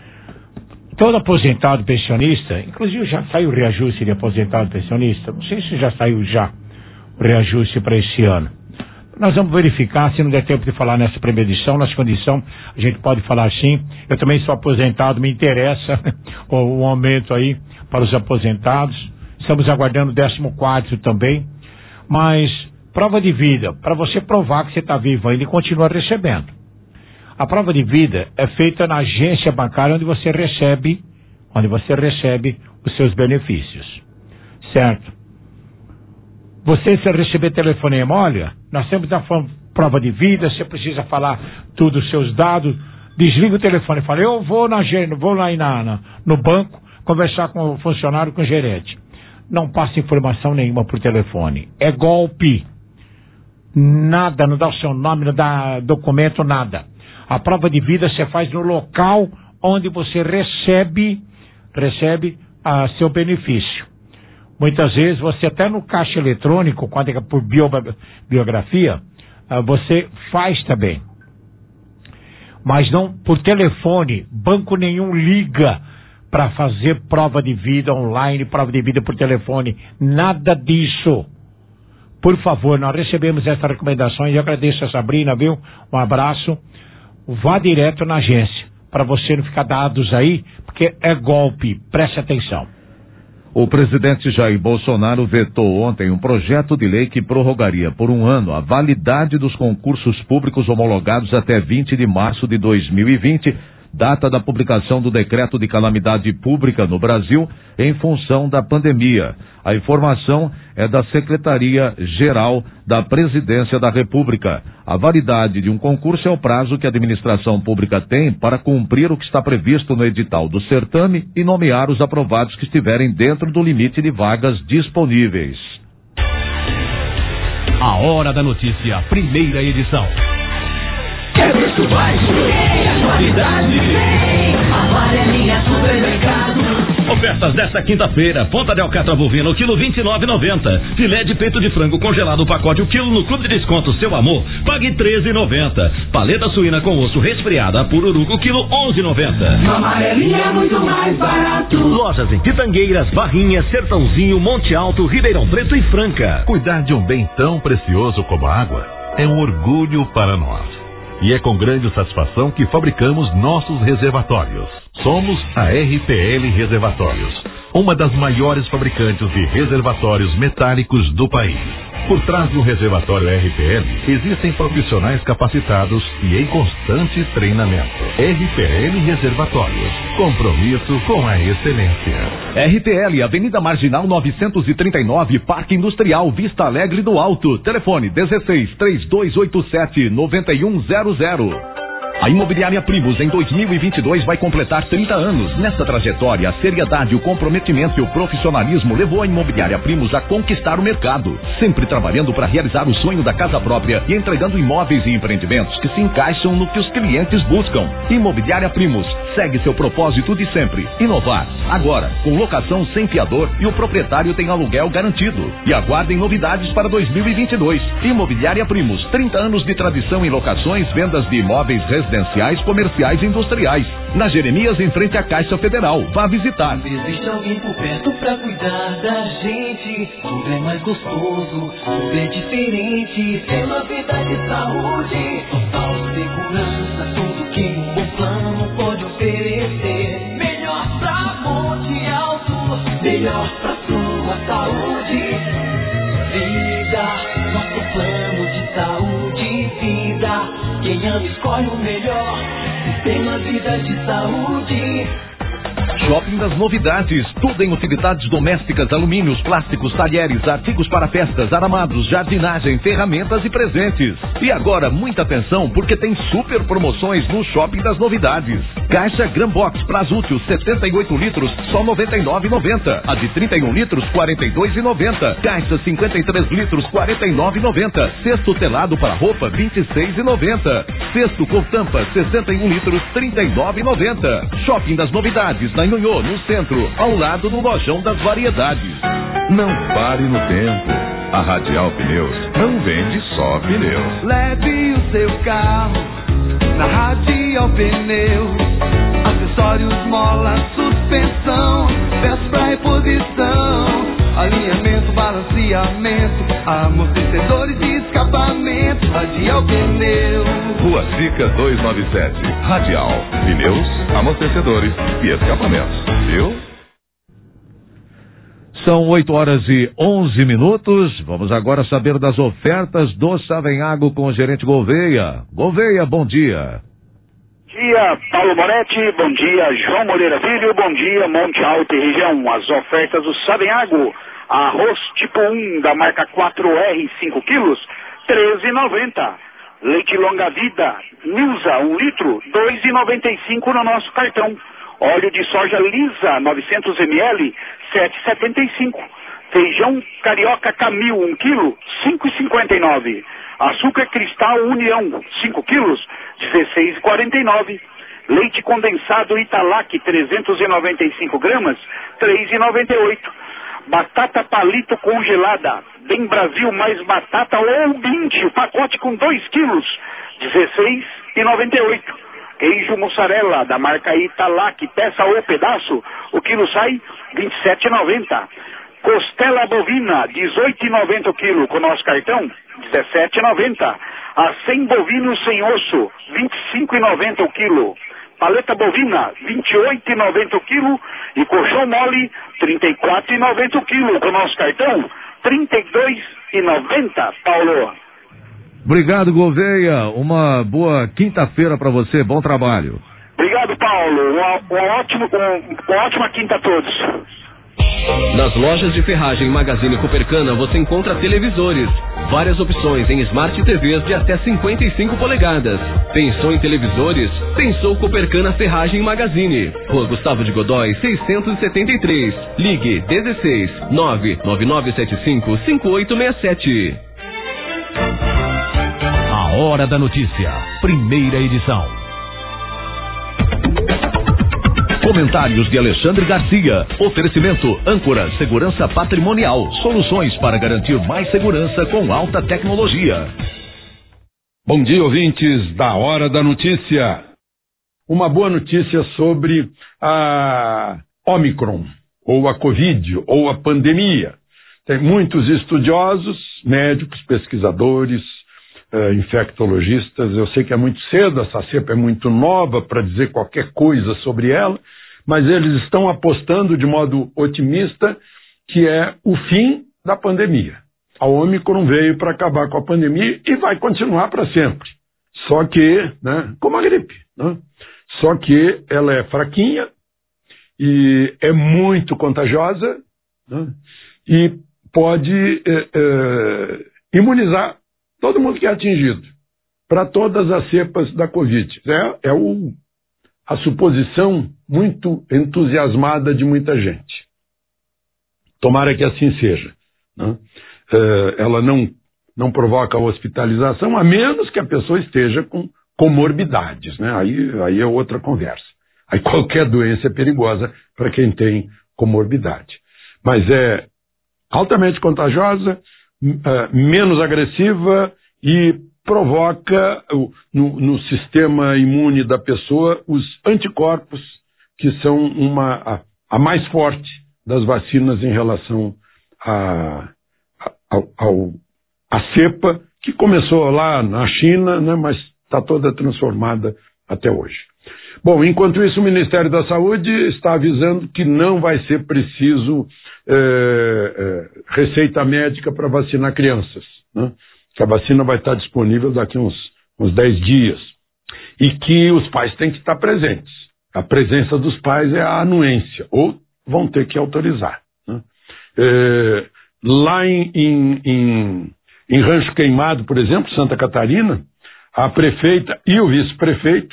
Todo aposentado pensionista, inclusive já saiu o reajuste de aposentado pensionista, não sei se já saiu já o reajuste para esse ano. Nós vamos verificar, se não der tempo de falar nessa primeira edição, nessa condição, a gente pode falar sim. Eu também sou aposentado, me interessa o, o aumento aí para os aposentados. Estamos aguardando o décimo quarto também. Mas, prova de vida, para você provar que você está vivo ainda e continua recebendo. A prova de vida é feita na agência bancária onde você recebe, onde você recebe os seus benefícios. Certo? Você, se receber telefonema, olha, nós temos a prova de vida, você precisa falar tudo, os seus dados, desliga o telefone, fala, eu vou, na, vou lá na, na, no banco conversar com o funcionário, com o gerente. Não passa informação nenhuma por telefone. É golpe. Nada, não dá o seu nome, não dá documento, nada. A prova de vida você faz no local onde você recebe, recebe a seu benefício. Muitas vezes você até no caixa eletrônico, quando é por bio, biografia, você faz também. Mas não por telefone, banco nenhum liga para fazer prova de vida online, prova de vida por telefone, nada disso. Por favor, nós recebemos essas recomendações, eu agradeço a Sabrina, viu? Um abraço. Vá direto na agência, para você não ficar dados aí, porque é golpe, preste atenção. O presidente Jair Bolsonaro vetou ontem um projeto de lei que prorrogaria por um ano a validade dos concursos públicos homologados até vinte de março de dois mil e vinte, data da publicação do decreto de calamidade pública no Brasil em função da pandemia. A informação é da Secretaria-Geral da Presidência da República. A validade de um concurso é o prazo que a administração pública tem para cumprir o que está previsto no edital do certame e nomear os aprovados que estiverem dentro do limite de vagas disponíveis. A Hora da Notícia, primeira edição. É preço baixo, é qualidade, amarelinha supermercado. Ofertas desta quinta-feira, ponta de alcatra bovina, o quilo vinte e nove e noventa. Filé de peito de frango congelado, o pacote, o quilo no Clube de Desconto Seu Amor, pague treze e noventa. Paleta suína com osso resfriada, pururuca, o quilo onze e noventa. Amarelinha é muito mais barato. Lojas em Pitangueiras, Barrinha, Sertãozinho, Monte Alto, Ribeirão Preto e Franca. Cuidar de um bem tão precioso como a água é um orgulho para nós. E é com grande satisfação que fabricamos nossos reservatórios. Somos a R P L Reservatórios, uma das maiores fabricantes de reservatórios metálicos do país. Por trás do reservatório R P L, existem profissionais capacitados e em constante treinamento. R P L Reservatórios. Compromisso com a excelência. R P L, Avenida Marginal novecentos e trinta e nove, Parque Industrial, Vista Alegre do Alto. Telefone dezesseis, três dois oito sete, nove um zero zero. A Imobiliária Primos em dois mil e vinte e dois vai completar trinta anos. Nessa trajetória, a seriedade, o comprometimento e o profissionalismo levou a Imobiliária Primos a conquistar o mercado, sempre trabalhando para realizar o sonho da casa própria e entregando imóveis e empreendimentos que se encaixam no que os clientes buscam. Imobiliária Primos segue seu propósito de sempre, inovar. Agora, com locação sem fiador e o proprietário tem aluguel garantido. E aguardem novidades para dois mil e vinte e dois. Imobiliária Primos, trinta anos de tradição em locações, vendas de imóveis residenciais, comerciais e industriais. Na Jeremias, em frente à Caixa Federal. Vá visitar. Existe alguém por perto pra cuidar da gente. Tudo é mais gostoso, tudo é diferente. Tem uma vida de saúde, total segurança. Tudo que um bom plano pode oferecer. Melhor pra Monte Alto, melhor pra sua saúde. Vida, nosso plano de saúde e vida. Quem ama escolhe o melhor. Sistema Vida de Saúde. Shopping das Novidades, tudo em utilidades domésticas, alumínios, plásticos, talheres, artigos para festas, aramados, jardinagem, ferramentas e presentes. E agora, muita atenção, porque tem super promoções no Shopping das Novidades. Caixa Gran Box Prazútil, setenta e oito litros, só noventa e nove reais e noventa centavos. A de trinta e um litros, quarenta e dois reais e noventa centavos. Caixa cinquenta e três litros, quarenta e nove reais e noventa centavos. Cesto telado para roupa, vinte e seis reais e noventa centavos. Cesto com tampa, sessenta e um litros, trinta e nove reais e noventa centavos. Shopping das Novidades, na Inhonhô, no centro, ao lado do Lojão das Variedades. Não pare no tempo. A Radial Pneus não vende só pneus. Leve o seu carro na Radial Pneus. Acessórios, mola, suspensão, peças pra reposição, alinhamento, balanceamento, amortecedores e escapamento. Radial Pneus. Rua Sica duzentos e noventa e sete. Radial. Pneus, amortecedores e escapamentos. Viu? São oito horas e onze minutos. Vamos agora saber das ofertas do Savenhago com o gerente Gouveia. Gouveia, bom dia. Bom dia, Paulo Moretti. Bom dia, João Moreira Filho. Bom dia, Monte Alto e região. As ofertas do Savenhago. Arroz tipo um da marca quatro R, cinco quilos, treze reais e noventa centavos. Leite longa vida, Nilza, um litro, dois reais e noventa e cinco centavos no nosso cartão. Óleo de soja lisa, novecentos mililitros, sete reais e setenta e cinco centavos. Feijão carioca Camil, um quilo, cinco reais e cinquenta e nove centavos. Açúcar cristal União, cinco quilos, dezesseis reais e quarenta e nove centavos. Leite condensado Italac, trezentos e noventa e cinco gramas, três reais e noventa e oito centavos. Batata palito congelada, Bem Brasil mais batata ou vinte, o pacote com dois quilos, dezesseis reais e noventa e oito centavos. Queijo mussarela da marca Italac, peça ou pedaço, o quilo sai vinte e sete reais e noventa centavos. Costela bovina, dezoito reais e noventa centavos o quilo, com nosso cartão, dezessete reais e noventa centavos. A cem bovinos sem osso, vinte e cinco reais e noventa centavos o quilo. Paleta bovina, vinte e oito reais e noventa centavos o quilo. E colchão mole, trinta e quatro reais e noventa centavos o quilo, com nosso cartão, trinta e dois reais e noventa centavos, Paulo. Obrigado, Gouveia. Uma boa quinta-feira para você. Bom trabalho. Obrigado, Paulo. Uma, uma, ótimo, uma, uma ótima quinta a todos. Nas lojas de ferragem Magazine Coopercana você encontra televisores. Várias opções em Smart T Vs de até cinquenta e cinco polegadas. Pensou em televisores? Pensou Coopercana Ferragem Magazine. Rua Gustavo de Godói, seiscentos e setenta e três. Ligue dezesseis, nove nove nove sete cinco, cinco oito seis sete. A Hora da Notícia, primeira edição. Comentários de Alexandre Garcia. Oferecimento Âncora Segurança Patrimonial. Soluções para garantir mais segurança com alta tecnologia. Bom dia, ouvintes da Hora da Notícia. Uma boa notícia sobre a Omicron, ou a Covid, ou a pandemia. Tem muitos estudiosos, médicos, pesquisadores, Uh, infectologistas. Eu sei que é muito cedo, essa cepa é muito nova para dizer qualquer coisa sobre ela, mas eles estão apostando de modo otimista que é o fim da pandemia. A Ômicron veio para acabar com a pandemia e vai continuar para sempre. Só que, né, como a gripe, né? Só que ela é fraquinha e é muito contagiosa, né? E pode é, é, imunizar todo mundo que é atingido para todas as cepas da Covid. É, é o, a suposição muito entusiasmada de muita gente. Tomara que assim seja, né? É, ela não, não provoca hospitalização, a menos que a pessoa esteja com comorbidades, né? Aí, aí é outra conversa. Aí qualquer doença é perigosa para quem tem comorbidade. Mas é altamente contagiosa, uh, menos agressiva e provoca uh, no, no sistema imune da pessoa os anticorpos, que são uma, a, a mais forte das vacinas em relação a, a, ao, ao, a cepa, que começou lá na China, né, mas está toda transformada até hoje. Bom, enquanto isso, o Ministério da Saúde está avisando que não vai ser preciso é, é, receita médica para vacinar crianças, né? Que a vacina vai estar disponível daqui a uns, uns dez dias. E que os pais têm que estar presentes. A presença dos pais é a anuência, ou vão ter que autorizar, né? É, lá em, em, em, em Rancho Queimado, por exemplo, Santa Catarina, a prefeita e o vice-prefeito,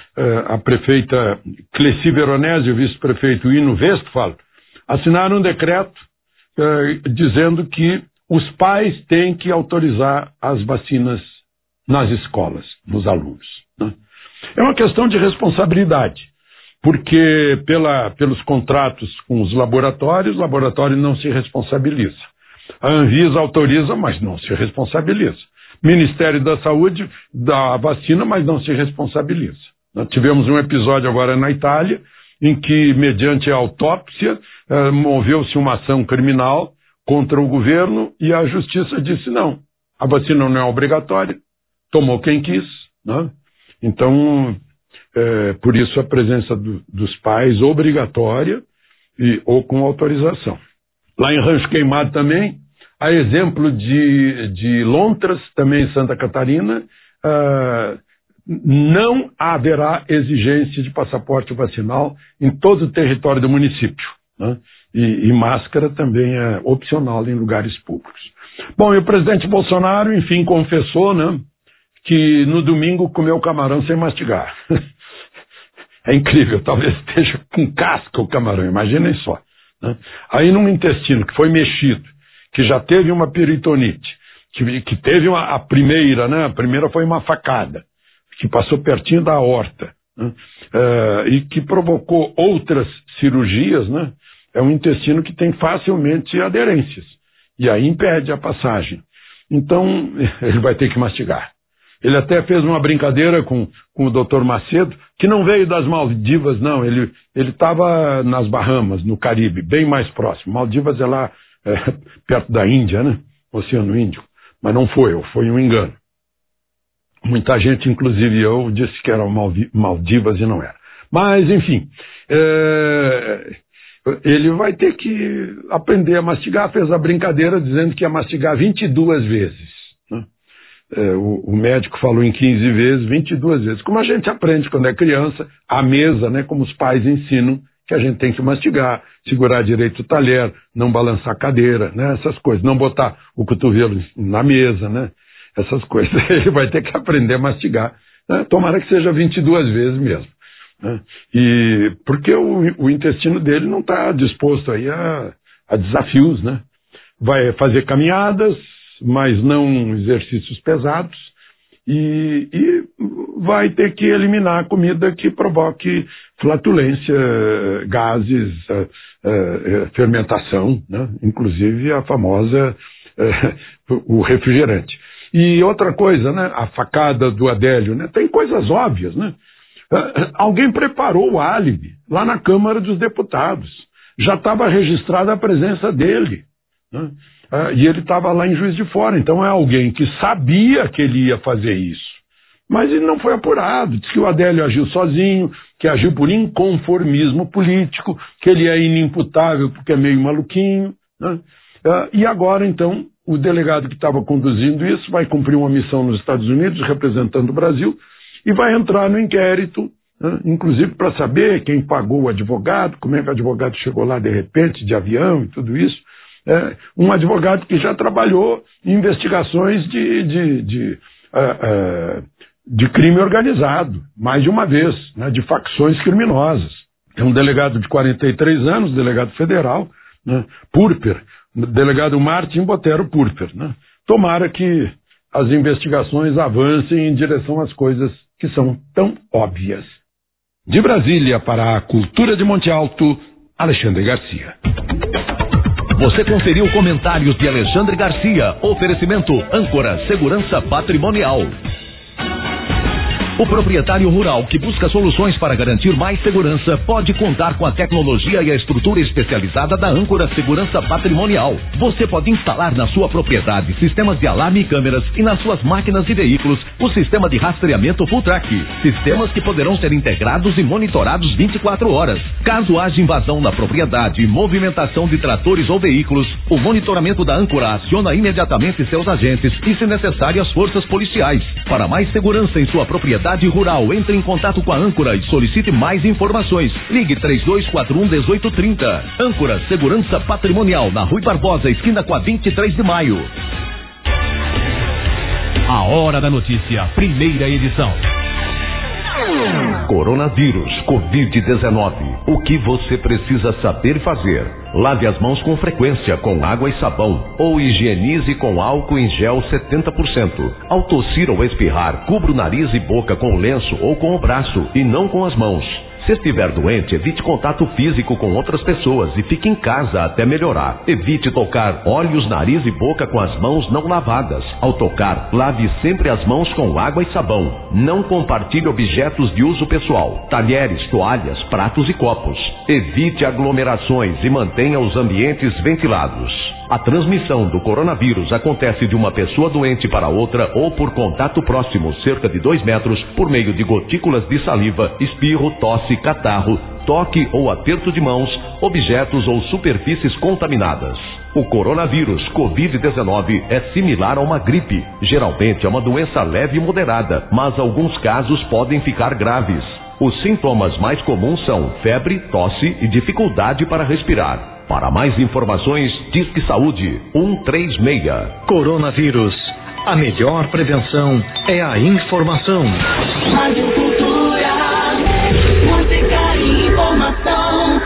a prefeita Cleci Veronese e o vice-prefeito Ino Westphal assinaram um decreto uh, dizendo que os pais têm que autorizar as vacinas nas escolas, nos alunos, né? É uma questão de responsabilidade, porque pela, pelos contratos com os laboratórios, o laboratório não se responsabiliza. A Anvisa autoriza, mas não se responsabiliza. Ministério da Saúde dá a vacina, mas não se responsabiliza. Nós tivemos um episódio agora na Itália, em que, mediante a autópsia, eh, moveu-se uma ação criminal contra o governo e a justiça disse não, a vacina não é obrigatória, tomou quem quis, né? Então, eh, por isso a presença do, dos pais obrigatória e, ou com autorização. Lá em Rancho Queimado também, a exemplo de, de Lontras, também em Santa Catarina, uh, não haverá exigência de passaporte vacinal em todo o território do município, né? E, e máscara também é opcional em lugares públicos. Bom, e o presidente Bolsonaro, enfim, confessou, né, que no domingo comeu camarão sem mastigar. É incrível, talvez esteja com casca o camarão, imaginem só, né? Aí num intestino que foi mexido, que já teve uma peritonite, que, que teve uma, a primeira, né? A primeira foi uma facada, que passou pertinho da aorta, né? Uh, e que provocou outras cirurgias, né? É um intestino que tem facilmente aderências, e aí impede a passagem. Então, ele vai ter que mastigar. Ele até fez uma brincadeira com, com o doutor Macedo, que não veio das Maldivas, não, ele estava nas Bahamas, no Caribe, bem mais próximo. Maldivas é lá é, perto da Índia, né? Oceano Índico, mas não foi, foi um engano. Muita gente, inclusive eu, disse que eram Maldivas e não era. Mas, enfim, é, ele vai ter que aprender a mastigar, fez a brincadeira dizendo que ia mastigar vinte e duas vezes. Né? É, o, o médico falou em quinze vezes, vinte e duas vezes. Como a gente aprende quando é criança, à mesa, né, como os pais ensinam, que a gente tem que mastigar, segurar direito o talher, não balançar a cadeira, né, essas coisas, não botar o cotovelo na mesa, né, essas coisas. Ele vai ter que aprender a mastigar, né, tomara que seja vinte e duas vezes mesmo. Né, e porque o, o intestino dele não está disposto aí a, a desafios, né, vai fazer caminhadas, mas não exercícios pesados, e, e vai ter que eliminar a comida que provoque flatulência, gases, uh, uh, fermentação, né? Inclusive a famosa, uh, o refrigerante. E outra coisa, né? A facada do Adélio, né? Tem coisas óbvias, né? Uh, alguém preparou o álibi lá na Câmara dos Deputados, já estava registrada a presença dele, né? Uh, e ele estava lá em Juiz de Fora, então é alguém que sabia que ele ia fazer isso, mas ele não foi apurado, diz que o Adélio agiu sozinho, que agiu por inconformismo político, que ele é inimputável porque é meio maluquinho, né? Uh, e agora então o delegado que estava conduzindo isso vai cumprir uma missão nos Estados Unidos, representando o Brasil, e vai entrar no inquérito, né, inclusive para saber quem pagou o advogado, como é que o advogado chegou lá de repente, de avião e tudo isso. É, um advogado que já trabalhou em investigações de, de, de, uh, uh, de crime organizado, mais de uma vez, né, de facções criminosas. É um delegado de quarenta e três anos, delegado federal, né, Purper, delegado Martin Botero Purper. Né? Tomara que as investigações avancem em direção às coisas que são tão óbvias. De Brasília para a Cultura de Monte Alto, Alexandre Garcia. Você conferiu comentários de Alexandre Garcia. Oferecimento Âncora Segurança Patrimonial. O proprietário rural que busca soluções para garantir mais segurança pode contar com a tecnologia e a estrutura especializada da Âncora Segurança Patrimonial. Você pode instalar na sua propriedade sistemas de alarme e câmeras e nas suas máquinas e veículos o sistema de rastreamento Full Track. Sistemas que poderão ser integrados e monitorados vinte e quatro horas. Caso haja invasão na propriedade e movimentação de tratores ou veículos, o monitoramento da Âncora aciona imediatamente seus agentes e, se necessário, as forças policiais. Para mais segurança em sua propriedade rural, entre em contato com a Âncora e solicite mais informações. Ligue três dois quatro um, um oito três zero. Âncora Segurança Patrimonial, na Rui Barbosa, esquina com a vinte e três de maio. A Hora da Notícia, primeira edição. Coronavírus, covid dezenove. O que você precisa saber fazer? Lave as mãos com frequência com água e sabão ou higienize com álcool em gel setenta por cento. Ao tossir ou espirrar, cubra o nariz e boca com o lenço ou com o braço e não com as mãos. Se estiver doente, evite contato físico com outras pessoas e fique em casa até melhorar. Evite tocar olhos, nariz e boca com as mãos não lavadas. Ao tocar, lave sempre as mãos com água e sabão. Não compartilhe objetos de uso pessoal, talheres, toalhas, pratos e copos. Evite aglomerações e mantenha os ambientes ventilados. A transmissão do coronavírus acontece de uma pessoa doente para outra ou por contato próximo, cerca de dois metros, por meio de gotículas de saliva, espirro, tosse, catarro, toque ou aperto de mãos, objetos ou superfícies contaminadas. O coronavírus covid dezenove é similar a uma gripe. Geralmente é uma doença leve e moderada, mas alguns casos podem ficar graves. Os sintomas mais comuns são febre, tosse e dificuldade para respirar. Para mais informações, Disque Saúde um três seis. Coronavírus. A melhor prevenção é a informação. Rádio Cultura, música e informação.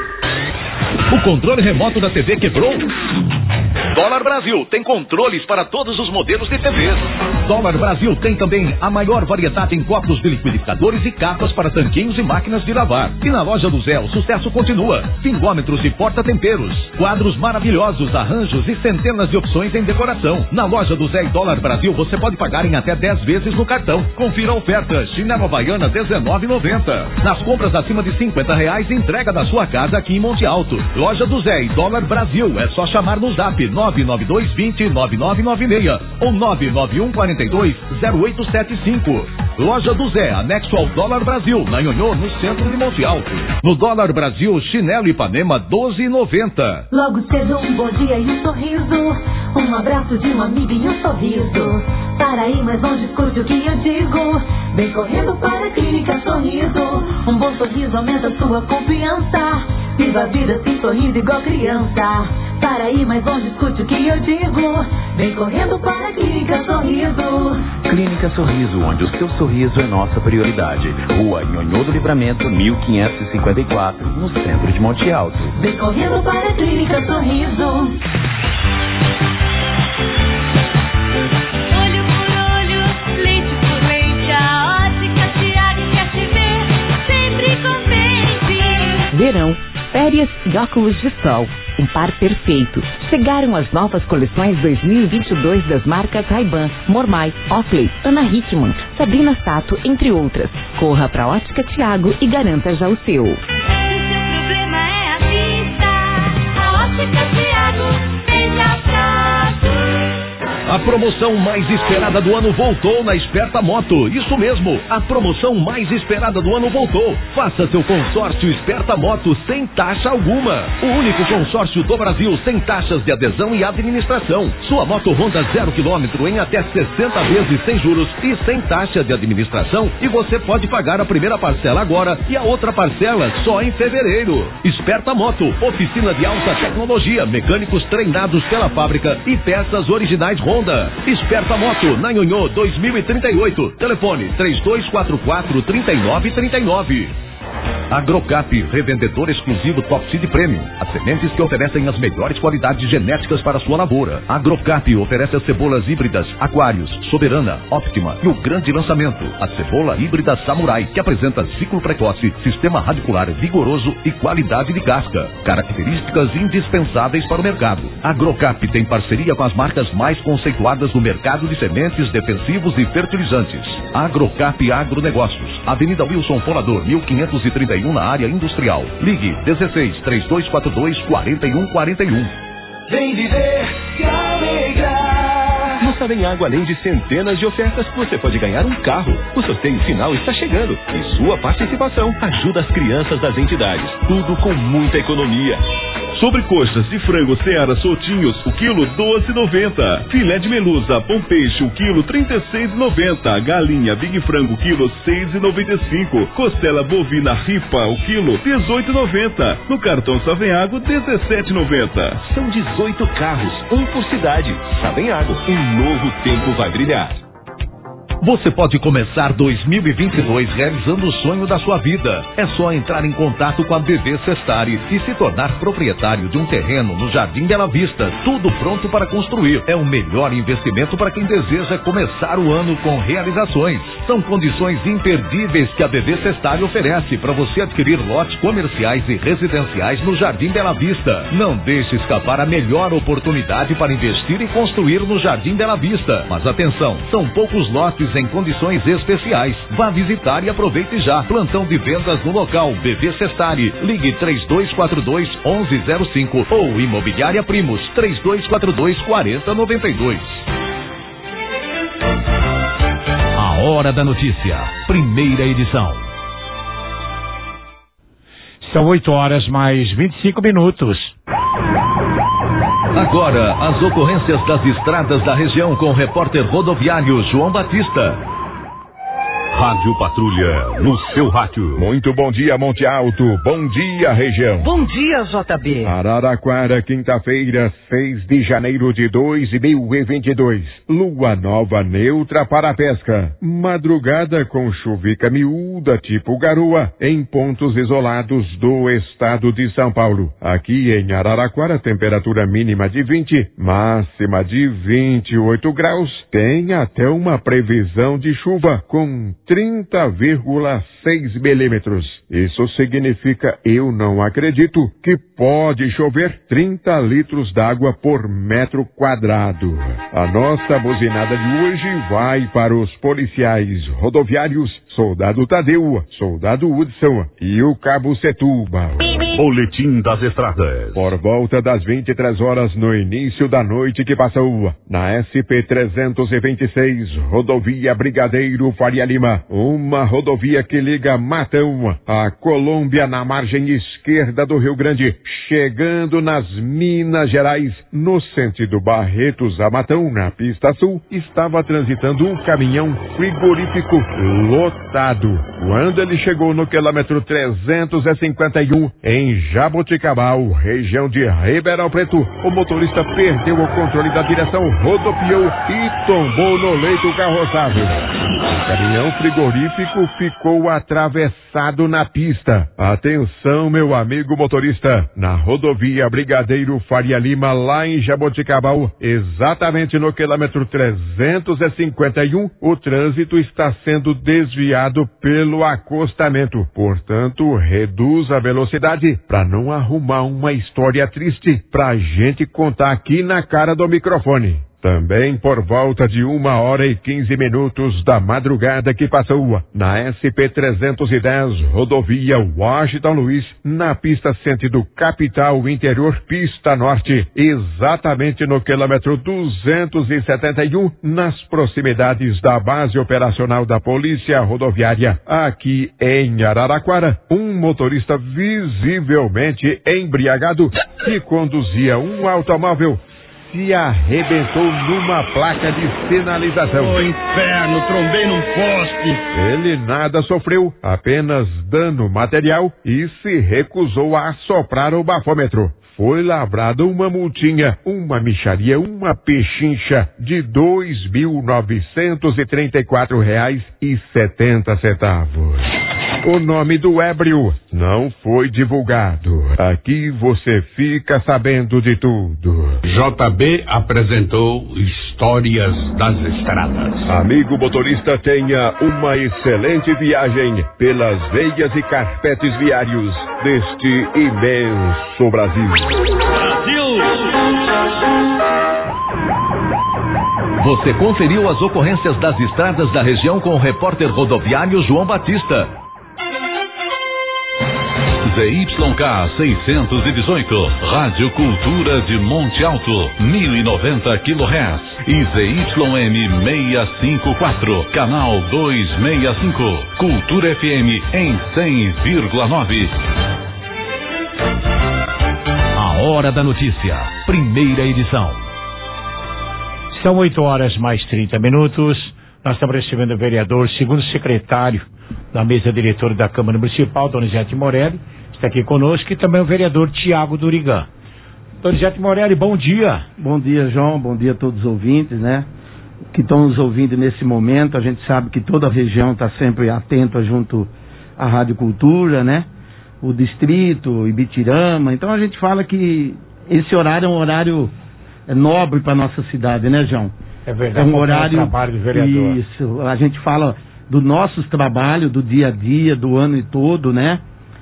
O controle remoto da T V quebrou? Dólar Brasil tem controles para todos os modelos de T Vs. Dólar Brasil tem também a maior variedade em copos de liquidificadores e capas para tanquinhos e máquinas de lavar. E na loja do Zé, o sucesso continua. Pingômetros e porta-temperos, quadros maravilhosos, arranjos e centenas de opções em decoração. Na loja do Zé e Dólar Brasil, você pode pagar em até dez vezes no cartão. Confira a oferta. Chinelo Havaiana dezenove reais e noventa centavos. Nas compras acima de cinquenta reais, entrega da sua casa aqui em Monte Alto. Loja do Zé e Dólar Brasil. É só chamar no zap nove nove dois dois zero nove nove nove seis ou nove nove um quatro dois zero oito sete cinco. Loja do Zé, anexo ao Dólar Brasil, na Nhonhô, no centro de Monte Alto. No Dólar Brasil, chinelo Ipanema doze reais e noventa centavos. Logo cedo um bom dia e um sorriso, um abraço de um amigo e um sorriso. Para ir mais longe, escute o que eu digo. Vem correndo para a Clínica Sorriso. Um bom sorriso aumenta sua confiança. Viva a vida assim sorrindo igual criança. Para ir mais longe, escute o que eu digo. Vem correndo para a Clínica Sorriso. Clínica Sorriso, onde o seu sorriso é nossa prioridade. Rua Nhonhô do Livramento, mil quinhentos e cinquenta e quatro, no centro de Monte Alto. Vem correndo para a Clínica Sorriso. Olho por olho, leite por leite, a ótica Thiago quer te ver sempre contente. Verão, férias e óculos de sol. Um par perfeito. Chegaram as novas coleções dois mil e vinte e dois das marcas Ray-Ban, Mormai, Oakley, Ana Hickman, Sabrina Sato, entre outras. Corra pra Ótica Thiago e garanta já o seu. O seu problema é a vista. A Ótica Thiago tem achado. A promoção mais esperada do ano voltou na Esperta Moto. Isso mesmo, a promoção mais esperada do ano voltou. Faça seu consórcio Esperta Moto sem taxa alguma. O único consórcio do Brasil sem taxas de adesão e administração. Sua moto Honda zero quilômetro em até sessenta vezes sem juros e sem taxa de administração. E você pode pagar a primeira parcela agora e a outra parcela só em fevereiro. Esperta Moto, oficina de alta tecnologia, mecânicos treinados pela fábrica e peças originais Honda. Esperta Moto, na Nhonhô dois mil e trinta e oito. Telefone três dois quatro quatro, três nove três nove. Agrocap, revendedor exclusivo Top Seed Premium. As sementes que oferecem as melhores qualidades genéticas para a sua lavoura. Agrocap oferece as cebolas híbridas Aquários, Soberana, Optima e o grande lançamento, a cebola híbrida Samurai, que apresenta ciclo precoce, sistema radicular vigoroso e qualidade de casca. Características indispensáveis para o mercado. Agrocap tem parceria com as marcas mais conceituadas no mercado de sementes, defensivos e fertilizantes. Agrocap Agronegócios, Avenida Wilson Folador, mil quinhentos e trinta e um, na área industrial. Ligue dezesseis, três dois quatro dois, quatro um quatro um. Vem viver, se alegrar. No Sabem Água, além de centenas de ofertas, você pode ganhar um carro. O sorteio final está chegando e sua participação ajuda as crianças das entidades. Tudo com muita economia. Sobrecoxas de frango Seara Soltinhos, o quilo doze e noventa. Filé de melusa Pão Peixe, o quilo trinta e seis e noventa. Galinha Big Frango, quilo seis e noventa e cinco. Costela bovina Ripa, o quilo dezoito e noventa. No cartão Savenhago, dezessete e noventa. São dezoito carros, um por cidade. Savenhago, um novo tempo vai brilhar. Você pode começar dois mil e vinte e dois realizando o sonho da sua vida. É só entrar em contato com a B V Sestari e se tornar proprietário de um terreno no Jardim Bela Vista. Tudo pronto para construir. É o melhor investimento para quem deseja começar o ano com realizações. São condições imperdíveis que a B V Sestari oferece para você adquirir lotes comerciais e residenciais no Jardim Bela Vista. Não deixe escapar a melhor oportunidade para investir e construir no Jardim Bela Vista. Mas atenção, são poucos lotes em condições especiais. Vá visitar e aproveite já. Plantão de vendas no local B V Sestari. Ligue três dois quatro dois, onze zero cinco ou Imobiliária Primos três dois quatro dois, quatro zero nove dois. A Hora da Notícia, primeira edição. São oito horas mais vinte e cinco minutos. Agora, as ocorrências das estradas da região com o repórter rodoviário João Batista. Rádio Patrulha, no seu rádio. Muito bom dia, Monte Alto. Bom dia, região. Bom dia, J B. Araraquara, quinta-feira, seis de janeiro de dois mil e vinte e dois. Lua nova neutra para a pesca. Madrugada com chuvica miúda, tipo garoa, em pontos isolados do estado de São Paulo. Aqui em Araraquara, temperatura mínima de vinte, máxima de vinte e oito graus. Tem até uma previsão de chuva com trinta vírgula seis milímetros. Isso significa, eu não acredito, que pode chover trinta litros d'água por metro quadrado. A nossa buzinada de hoje vai para os policiais rodoviários Soldado Tadeu, Soldado Hudson e o Cabo Setuba. Boletim das Estradas. Por volta das vinte e três horas no início da noite que passou, na S P trezentos e vinte e seis, rodovia Brigadeiro Faria Lima, uma rodovia que liga Matão a Colômbia na margem esquerda do Rio Grande, chegando nas Minas Gerais, no sentido Barretos a Matão, na pista sul, estava transitando um caminhão frigorífico lotado. Quando ele chegou no quilômetro trezentos e cinquenta e um, em Jaboticabal, região de Ribeirão Preto, o motorista perdeu o controle da direção, rodopiou e tombou no leito carroçável. O caminhão frigorífico ficou atravessado na pista. Atenção, meu amigo motorista, na rodovia Brigadeiro Faria Lima, lá em Jaboticabal, exatamente no quilômetro trezentos e cinquenta e um, o trânsito está sendo desviado pelo acostamento. Portanto, reduz a velocidade para não arrumar uma história triste pra gente contar aqui na cara do microfone. Também por volta de uma hora e quinze minutos da madrugada que passou, na S P trezentos e dez, rodovia Washington Luiz, na pista sentido capital interior, pista norte, exatamente no quilômetro duzentos e setenta e um, nas proximidades da base operacional da Polícia Rodoviária, aqui em Araraquara, um motorista visivelmente embriagado que conduzia um automóvel se arrebentou numa placa de sinalização. Ô inferno, trombei num poste. Ele nada sofreu, apenas dano material, e se recusou a assoprar o bafômetro. Foi lavrada uma multinha, uma mixaria, uma pechincha de dois mil novecentos e trinta e quatro reais e setenta centavos. O nome do ébrio não foi divulgado. Aqui você fica sabendo de tudo. J B apresentou Histórias das Estradas. Amigo motorista, tenha uma excelente viagem pelas veias e carpetes viários deste imenso Brasil. Brasil! Você conferiu as ocorrências das estradas da região com o repórter rodoviário João Batista. Z Y K seiscentos e dezoito, Rádio Cultura de Monte Alto, mil e noventa quilohertz, e Z Y M seiscentos e cinquenta e quatro, canal duzentos e sessenta e cinco, Cultura F M em cem vírgula nove. A Hora da Notícia, primeira edição. São oito horas mais trinta minutos. Nós estamos recebendo o vereador, segundo secretário da mesa diretora da Câmara Municipal, Donizete Morelli, está aqui conosco, e também o vereador Tiago Durigan. Donizete Morelli, bom dia. Bom dia, João, bom dia a todos os ouvintes, né, que estão nos ouvindo nesse momento. A gente sabe que toda a região está sempre atenta junto à Rádio Cultura, né, o distrito, Ibitirama. Então a gente fala que esse horário é um horário nobre para nossa cidade, né, João? É verdade, é um horário, é o trabalho do vereador. Isso, a gente fala dos nossos trabalhos, do dia a dia, do ano e todo, né?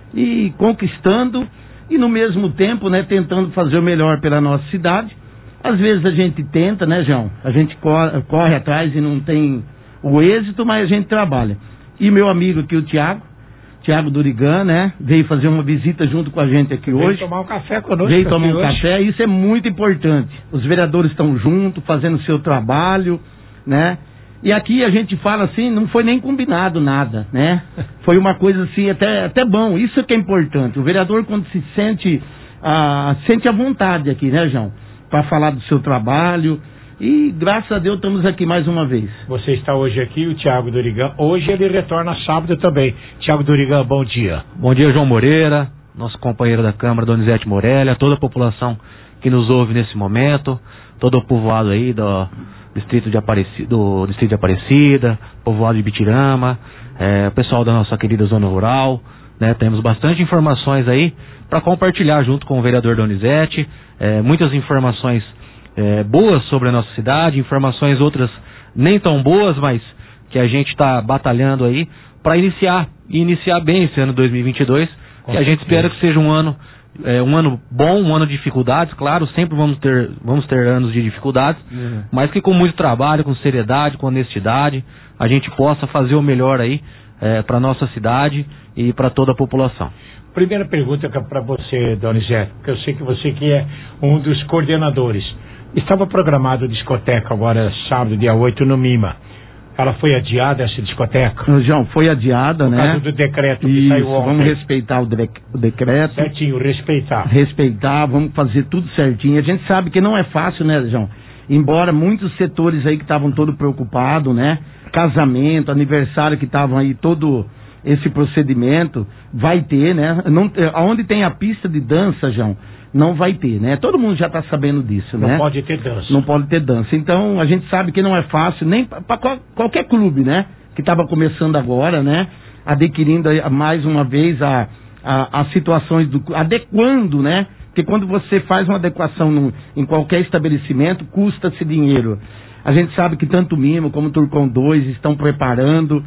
E conquistando e no mesmo tempo, né, tentando fazer o melhor pela nossa cidade. Às vezes a gente tenta, né, João? A gente corre, corre atrás e não tem o êxito, mas a gente trabalha. E meu amigo aqui, o Tiago, Tiago Durigan, né, veio fazer uma visita junto com a gente aqui Veio hoje. Veio tomar um café conosco. Veio tomar um hoje. café, isso é muito importante. Os vereadores estão juntos, fazendo o seu trabalho, né? E aqui a gente fala assim, não foi nem combinado nada, né? Foi uma coisa assim, até, até bom, isso que é importante. O vereador, quando se sente, ah, sente à vontade aqui, né, João? Para falar do seu trabalho. E graças a Deus estamos aqui mais uma vez. Você está hoje aqui, o Tiago Durigan. Hoje ele retorna sábado também. Tiago Durigan, bom dia. Bom dia, João Moreira, nosso companheiro da Câmara, Donizete Morelli, a toda a população que nos ouve nesse momento, todo o povoado aí do distrito de Aparecida, do distrito de Aparecida, povoado de Ibitirama, é, o pessoal da nossa querida zona rural, né? Temos bastante informações aí para compartilhar junto com o vereador Donizete, é, muitas informações É, boas sobre a nossa cidade, informações outras nem tão boas, mas que a gente está batalhando aí para iniciar, e iniciar bem esse ano dois mil e vinte e dois, que a gente espera que seja um ano, é, um ano bom, um ano de dificuldades, claro, sempre vamos ter, vamos ter anos de dificuldades, uhum. mas que com muito trabalho, com seriedade, com honestidade, a gente possa fazer o melhor aí é, para nossa cidade e para toda a população. Primeira pergunta para você, Donizete, porque eu sei que você que é um dos coordenadores. Estava programado a discoteca agora sábado, dia oito, no Mima. Ela foi adiada, essa discoteca? João, foi adiada, Por né? Por causa do decreto que Isso, saiu ontem. Vamos respeitar o, de o decreto. Certinho, respeitar. Respeitar, vamos fazer tudo certinho. A gente sabe que não é fácil, né, João? Embora muitos setores aí que estavam todos preocupados, né? Casamento, aniversário, que estavam aí todo esse procedimento, vai ter, né? Não, onde tem a pista de dança, João, não vai ter, né? Todo mundo já está sabendo disso, não né? Não pode ter dança. Não pode ter dança. Então, a gente sabe que não é fácil, nem para qual, qualquer clube, né? Que estava começando agora, né? Adquirindo mais uma vez a, a, as situações, do, adequando, né? Porque quando você faz uma adequação no, em qualquer estabelecimento, custa-se dinheiro. A gente sabe que tanto o Mimo como o Turcão dois estão preparando.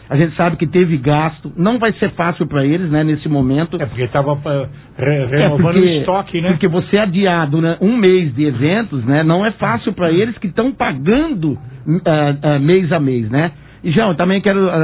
A gente sabe que teve gasto, não vai ser fácil para eles, né, nesse momento. É porque estava re renovando é porque, o estoque, né? Porque você adiado, né, um mês de eventos, né, não é fácil para eles que estão pagando uh, uh, mês a mês, né? E, João, eu também quero uh,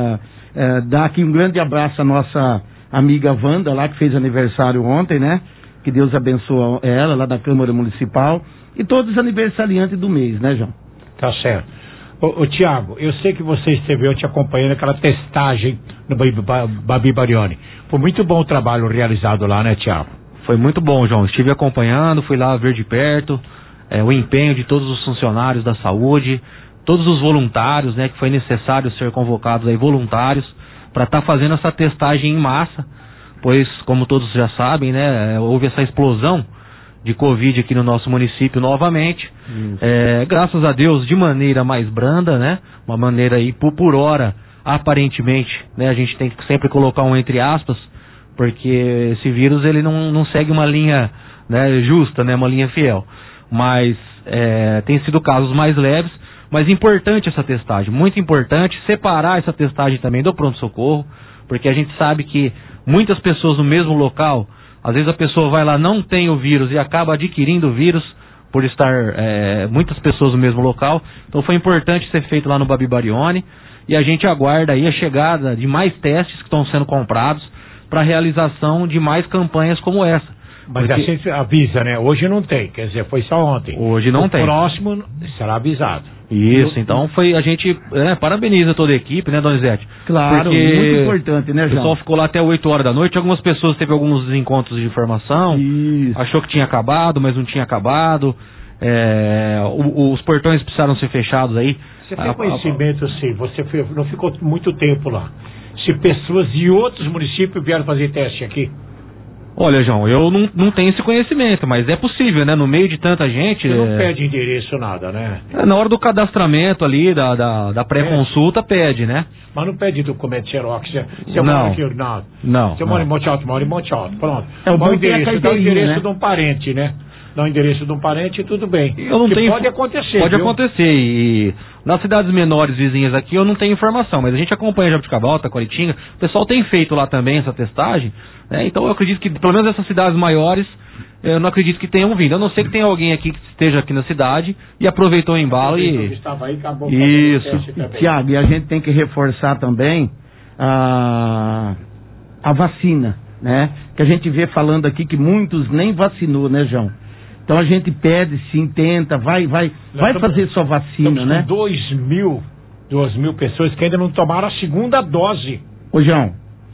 uh, dar aqui um grande abraço à nossa amiga Wanda, lá que fez aniversário ontem, né? Que Deus abençoe ela, lá da Câmara Municipal. E todos os aniversariantes do mês, né, João? Tá certo. Ô, ô Tiago, eu sei que você esteve te acompanhando aquela testagem no Babi Barioni. Foi muito bom o trabalho realizado lá, né, Tiago? Foi muito bom, João. Estive acompanhando, fui lá ver de perto é, o empenho de todos os funcionários da saúde, todos os voluntários, né, que foi necessário ser convocados aí voluntários para estar tá fazendo essa testagem em massa, pois, como todos já sabem, né, houve essa explosão de Covid aqui no nosso município novamente, é, graças a Deus de maneira mais branda, né, uma maneira aí por, por hora, aparentemente, né, a gente tem que sempre colocar um entre aspas, porque esse vírus ele não, não segue uma linha, né, justa, né, uma linha fiel, mas é, tem sido casos mais leves, mas importante essa testagem, muito importante separar essa testagem também do pronto-socorro, porque a gente sabe que muitas pessoas no mesmo local, às vezes a pessoa vai lá, não tem o vírus e acaba adquirindo o vírus por estar é, muitas pessoas no mesmo local. Então foi importante ser feito lá no Babi Barioni e a gente aguarda aí a chegada de mais testes que estão sendo comprados para a realização de mais campanhas como essa. Mas porque... a gente avisa, né? Hoje não tem, quer dizer, foi só ontem. Hoje não o tem. O próximo será avisado. Isso, então foi, a gente é, parabeniza toda a equipe, né, Donizete? Claro, muito importante, né, João? O pessoal ficou lá até oito horas da noite, algumas pessoas teve alguns desencontros de informação, Isso. achou que tinha acabado, mas não tinha acabado, é, o, os portões precisaram ser fechados aí. Você tem conhecimento, a... sim, você foi, não ficou muito tempo lá, se pessoas de outros municípios vieram fazer teste aqui? Olha, João, eu não, não tenho esse conhecimento, mas é possível, né? No meio de tanta gente... Você não é... pede endereço, nada, né? É, na hora do cadastramento ali, da, da, da pré-consulta, pede, né? Mas não pede documento xerox. Você, você não. mora aqui, não. Não. Você mora em Monte Alto, mora em Monte Alto, pronto. É o bom endereço, dá o endereço né? de um parente, né? Dá o endereço de um parente e tudo bem. Eu não que tenho... Pode acontecer, Pode viu? acontecer. E nas cidades menores vizinhas aqui eu não tenho informação, mas a gente acompanha Jabuticabal, Taquaritinga. O pessoal tem feito lá também essa testagem, né? Então eu acredito que pelo menos essas cidades maiores, eu não acredito que tenham vindo. Eu não sei que tem alguém aqui que esteja aqui na cidade e aproveitou o embalo e... Estava aí, acabou Isso. Tiago, e a gente tem que reforçar também a, a vacina, né? Que a gente vê falando aqui que muitos nem vacinou, né, João? Então a gente pede, sim, tenta, vai, vai, vai estamos, fazer sua vacina, né? Dois mil, duas mil pessoas que ainda não tomaram a segunda dose. Ô, João,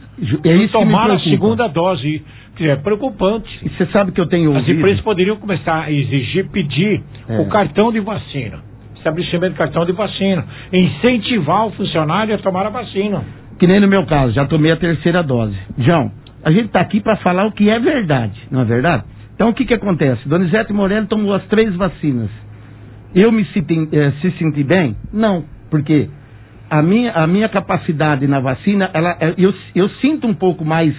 é não isso tomaram que me a segunda dose. É preocupante. E você sabe que eu tenho ouvido... As empresas poderiam começar a exigir, pedir é. o cartão de vacina. Estabelecimento de cartão de vacina. Incentivar o funcionário a tomar a vacina. Que nem no meu caso, já tomei a terceira dose. João, a gente está aqui para falar o que é verdade, não é verdade? Então o que que acontece? Donizete Morelli tomou as três vacinas. Eu me senti, eh, se senti bem? Não, porque a minha, a minha capacidade na vacina, ela, eu, eu sinto um pouco mais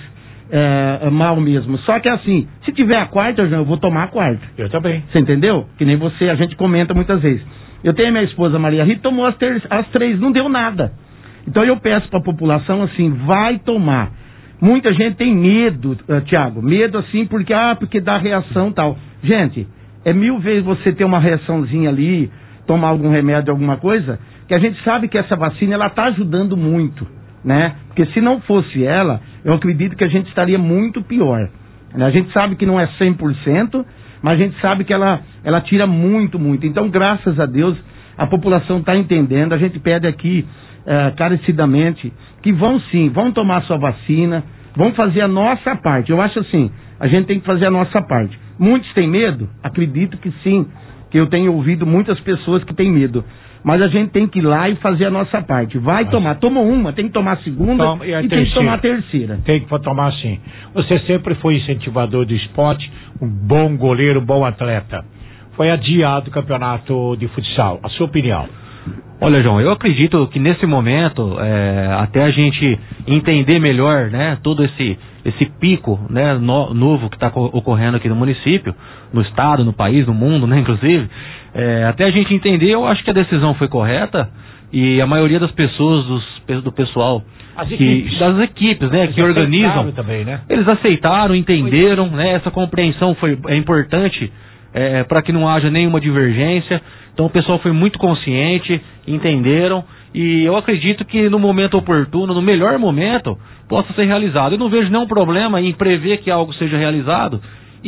eh, mal mesmo. Só que assim, se tiver a quarta, eu vou tomar a quarta. Eu também. Você entendeu? Que nem você, a gente comenta muitas vezes. Eu tenho a minha esposa Maria Rita, tomou as, ter, as três, não deu nada. Então eu peço para a população assim, vai tomar. Muita gente tem medo, uh, Tiago, medo assim, porque, ah, porque dá reação e tal. Gente, é mil vezes você ter uma reaçãozinha ali, tomar algum remédio, alguma coisa, que a gente sabe que essa vacina, ela está ajudando muito, né? Porque se não fosse ela, eu acredito que a gente estaria muito pior. A gente sabe que não é cem por cento, mas a gente sabe que ela, ela tira muito, muito. Então, graças a Deus, a população está entendendo, a gente pede aqui, Uh, carecidamente, que vão sim, vão tomar sua vacina, vão fazer a nossa parte. Eu acho assim, a gente tem que fazer a nossa parte. Muitos têm medo? Acredito que sim, que eu tenho ouvido muitas pessoas que têm medo. Mas a gente tem que ir lá e fazer a nossa parte. Vai Nossa. tomar, toma uma, tem que tomar a segunda Toma, e, a e tem que tomar a terceira. Tem que tomar sim. Você sempre foi incentivador do esporte, um bom goleiro, um bom atleta. Foi adiado o campeonato de futsal. A sua opinião? Olha, João, eu acredito que nesse momento, é, até a gente entender melhor, né, todo esse, esse pico, né, no, novo que está ocorrendo aqui no município, no estado, no país, no mundo, né, inclusive, é, até a gente entender, eu acho que a decisão foi correta e a maioria das pessoas, dos, do pessoal, As que, equipes. das equipes, né, Eles que organizam, também, né? eles aceitaram, entenderam, né, essa compreensão foi, é importante é, para que não haja nenhuma divergência. Então o pessoal foi muito consciente, entenderam, e eu acredito que no momento oportuno, no melhor momento, possa ser realizado. Eu não vejo nenhum problema em prever que algo seja realizado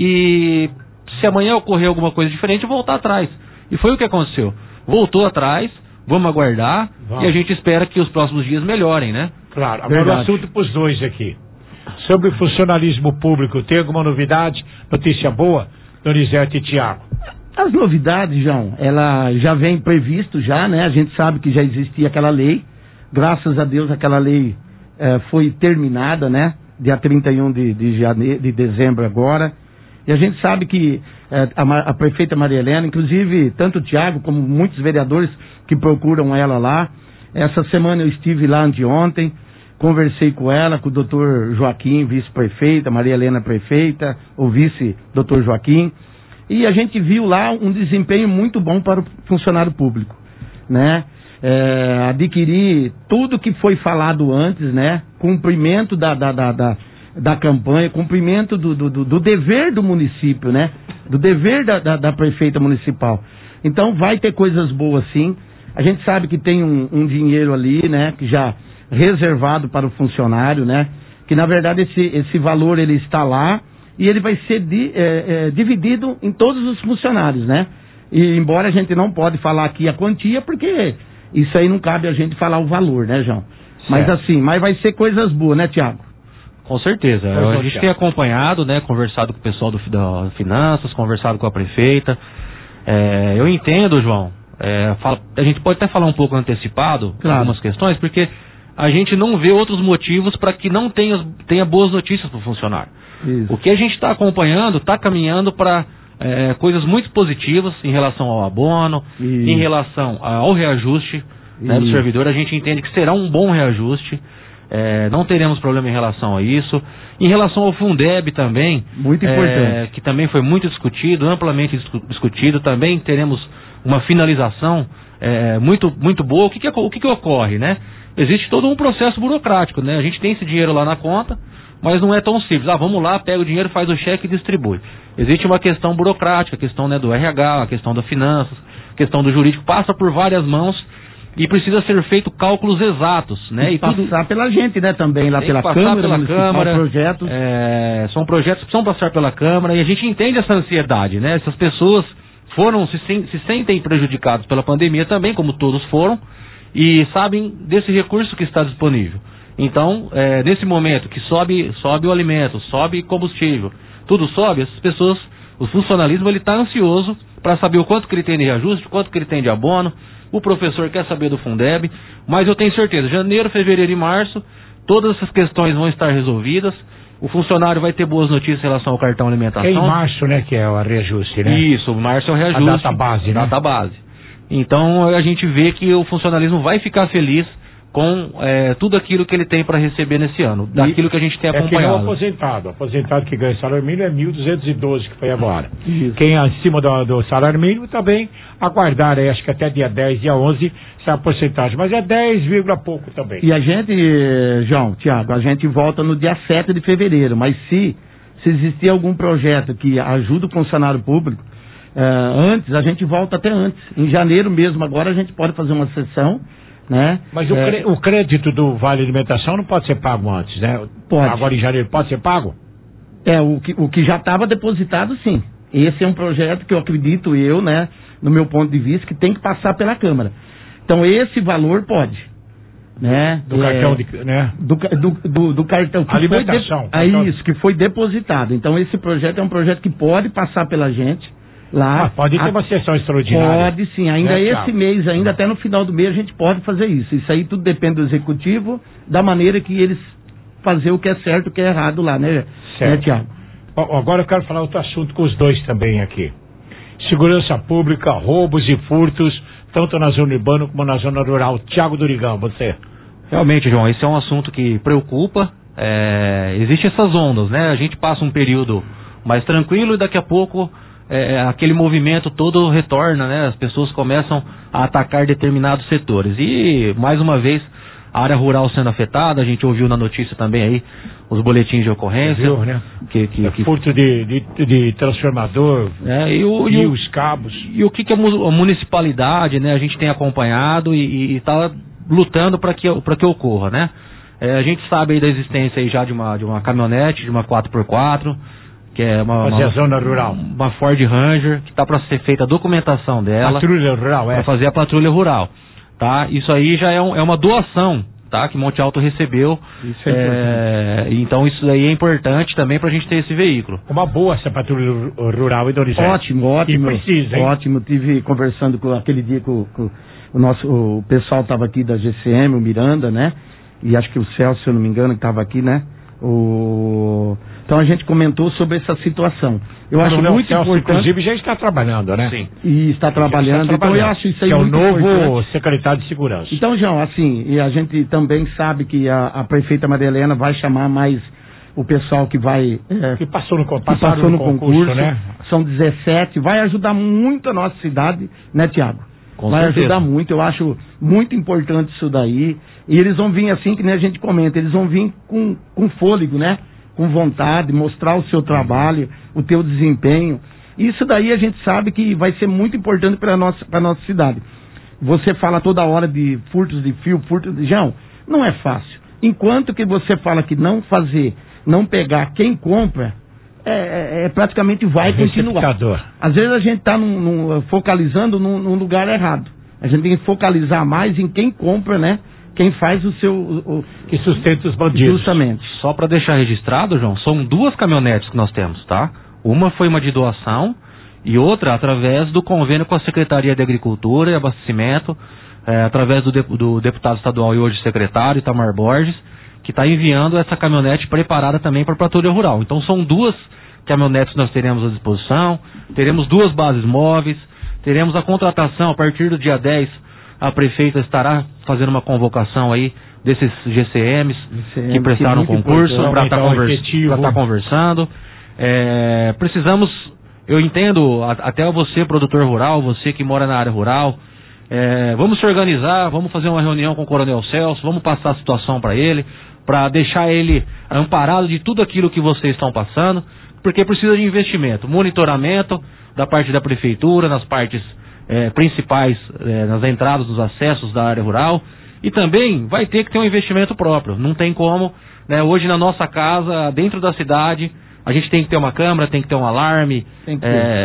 e se amanhã ocorrer alguma coisa diferente, voltar atrás. E foi o que aconteceu. Voltou atrás, vamos aguardar, vamos. E a gente espera que os próximos dias melhorem, né? Claro. Agora o assunto para os dois aqui. Sobre o funcionalismo público, tem alguma novidade? Notícia boa? Donizete e Tiago. As novidades, João, ela já vem previsto já, né? A gente sabe que já existia aquela lei. Graças a Deus aquela lei eh, foi terminada, né? Dia trinta e um de, de, janeiro, de dezembro agora. E a gente sabe que eh, a, a prefeita Maria Helena, inclusive tanto o Tiago como muitos vereadores que procuram ela lá. Essa semana eu estive lá anteontem, conversei com ela, com o doutor Joaquim, vice-prefeita, Maria Helena prefeita, o vice doutor Joaquim. E a gente viu lá um desempenho muito bom para o funcionário público, né? É, adquirir tudo que foi falado antes, né? Cumprimento da, da, da, da, da campanha, cumprimento do, do, do dever do município, né? Do dever da, da, da prefeita municipal. Então vai ter coisas boas sim. A gente sabe que tem um, um dinheiro ali, né? Que já reservado para o funcionário, né? Que na verdade esse, esse valor ele está lá e ele vai ser di, é, é, dividido em todos os funcionários, né? E embora a gente não pode falar aqui a quantia, porque isso aí não cabe a gente falar o valor, né, João? Certo. Mas assim, mas vai ser coisas boas, né, Tiago? Com certeza. A gente tem acompanhado, né, conversado com o pessoal do, da Finanças, conversado com a prefeita. É, eu entendo, João, é, fala, a gente pode até falar um pouco antecipado, claro, algumas questões, porque a gente não vê outros motivos para que não tenha, tenha boas notícias para o funcionário. Isso. O que a gente está acompanhando está caminhando para é, coisas muito positivas em relação ao abono, Isso. em relação ao reajuste, né, do servidor. A gente entende que será um bom reajuste, é, não teremos problema em relação a isso. Em relação ao Fundeb também, muito é, importante, que também foi muito discutido, amplamente discutido, também teremos uma finalização é, muito, muito boa. O que, que, o que, que ocorre, né? Existe todo um processo burocrático, né? A gente tem esse dinheiro lá na conta, mas não é tão simples. Ah, vamos lá, pega o dinheiro, faz o cheque e distribui. Existe uma questão burocrática, a questão, né, do R H, a questão das finanças, a questão do jurídico, passa por várias mãos e precisa ser feito cálculos exatos, né? E, e passar tudo... pela gente, né, também, lá pela Câmara, pela Câmara, projetos. É, são projetos que precisam passar pela Câmara e a gente entende essa ansiedade, né? Essas pessoas foram, se, se sentem prejudicadas pela pandemia também, como todos foram, e sabem desse recurso que está disponível. Então, é, nesse momento que sobe, sobe o alimento, sobe combustível, tudo sobe, essas pessoas, o funcionalismo ele está ansioso para saber o quanto que ele tem de reajuste, o quanto que ele tem de abono. O professor quer saber do Fundeb, mas eu tenho certeza, janeiro, fevereiro e março, todas essas questões vão estar resolvidas. O funcionário vai ter boas notícias em relação ao cartão alimentação. É em março, né, que é o reajuste, né? Isso, março é o reajuste. A data base, né? Data base. Então a gente vê que o funcionalismo vai ficar feliz com é, tudo aquilo que ele tem para receber nesse ano, daquilo que a gente tem acompanhado. É que não aposentado. Aposentado que ganha salário mínimo é mil duzentos e doze, que foi agora. Isso. Quem é acima do, do salário mínimo também aguardar, aí, acho que até dia dez, dia onze, essa porcentagem. Mas é dez, pouco também. E a gente, João, Tiago, a gente volta no dia sete de fevereiro, mas se, se existir algum projeto que ajude o funcionário público, é, antes, a gente volta até antes. Em janeiro mesmo, agora a gente pode fazer uma sessão, né? Mas o, é, cre- o crédito do Vale Alimentação não pode ser pago antes, né? Pode. Agora em janeiro pode ser pago? É, o que, o que já estava depositado, sim. Esse é um projeto que eu acredito, eu, né, no meu ponto de vista, que tem que passar pela Câmara. Então esse valor pode, né? Do é, cartão, de, né? Do, do, do, do cartão. Que alimentação. Foi de, é isso, que foi depositado. Então esse projeto é um projeto que pode passar pela gente. Lá, ah, pode ter a, uma sessão extraordinária. Pode sim, ainda né, esse mês, ainda até no final do mês a gente pode fazer isso. Isso aí tudo depende do executivo, da maneira que eles fazer o que é certo e o que é errado lá, né, certo. né Tiago? Agora eu quero falar outro assunto com os dois também aqui. Segurança pública, roubos e furtos, tanto na zona urbana como na zona rural. Tiago Durigão, você. Realmente, João, esse é um assunto que preocupa. É, Existem essas ondas, né? A gente passa um período mais tranquilo e daqui a pouco é, aquele movimento todo retorna, né? As pessoas começam a atacar determinados setores. E, mais uma vez, a área rural sendo afetada, a gente ouviu na notícia também aí os boletins de ocorrência. Viu, né? Que, que, é que... furto de, de, de transformador, é, e, o, e e os cabos. E o que, que a municipalidade, né? A gente tem acompanhado e está lutando para que, para que ocorra, né? É, a gente sabe aí da existência aí já de uma, de uma caminhonete, de uma quatro por quatro, que é uma, uma, uma zona rural. Uma Ford Ranger, que está para ser feita a documentação dela. Patrulha rural, é. Para fazer a patrulha rural, tá? Isso aí já é, um, é uma doação, tá? Que Monte Alto recebeu. Isso é, é Então isso aí é importante também para a gente ter esse veículo. Uma boa essa patrulha rural, hein, Donizete? Ótimo, ótimo. E precisa, hein? Ótimo, tive conversando com aquele dia com, com o nosso, o pessoal estava aqui da G C M, o Miranda, né? E acho que o Celso, se eu não me engano, que estava aqui, né? O... Então a gente comentou sobre essa situação. Eu acho não, muito Celso, importante. Inclusive já está trabalhando, né? Sim. E está trabalhando. Está trabalhando. Então eu acho isso aí que muito é o novo importante. secretário de segurança. Então, João, assim, e a gente também sabe que a, a prefeita Maria Helena vai chamar mais o pessoal que vai... É, que passou no, que passou no, no concurso, concurso, né? São dezessete, vai ajudar muito a nossa cidade, né, Tiago? Com vai certeza. ajudar muito, eu acho muito importante isso daí. E eles vão vir assim, que nem a gente comenta, eles vão vir com, com fôlego, né? Com vontade, mostrar o seu trabalho, o teu desempenho. Isso daí a gente sabe que vai ser muito importante para a nossa, para nossa cidade. Você fala toda hora de furtos de fio, furtos de... João, não é fácil. Enquanto que você fala que não fazer, não pegar quem compra, é, é, é praticamente vai continuar. Às vezes a gente está focalizando num, num lugar errado. A gente tem que focalizar mais em quem compra, né? Quem faz o seu... O, que sustenta os bandidos. Justamente. Só para deixar registrado, João, são duas caminhonetes que nós temos, tá? Uma foi uma de doação e outra através do convênio com a Secretaria de Agricultura e Abastecimento, é, através do, de, do deputado estadual e hoje secretário, Itamar Borges, que está enviando essa caminhonete preparada também para a patrulha rural. Então são duas caminhonetes que nós teremos à disposição, teremos duas bases móveis, teremos a contratação a partir do dia dez. A prefeita estará fazendo uma convocação aí desses G C Ms G C M, que prestaram que concurso para estar tá convers tá conversando. É, precisamos, eu entendo, a, até você, produtor rural, você que mora na área rural, é, vamos se organizar, vamos fazer uma reunião com o Coronel Celso, vamos passar a situação para ele, para deixar ele amparado de tudo aquilo que vocês estão passando, porque precisa de investimento, monitoramento da parte da prefeitura, nas partes É, principais, é, nas entradas, nos acessos da área rural, e também vai ter que ter um investimento próprio. Não tem como, né? Hoje na nossa casa, dentro da cidade, a gente tem que ter uma câmera, tem que ter um alarme, é,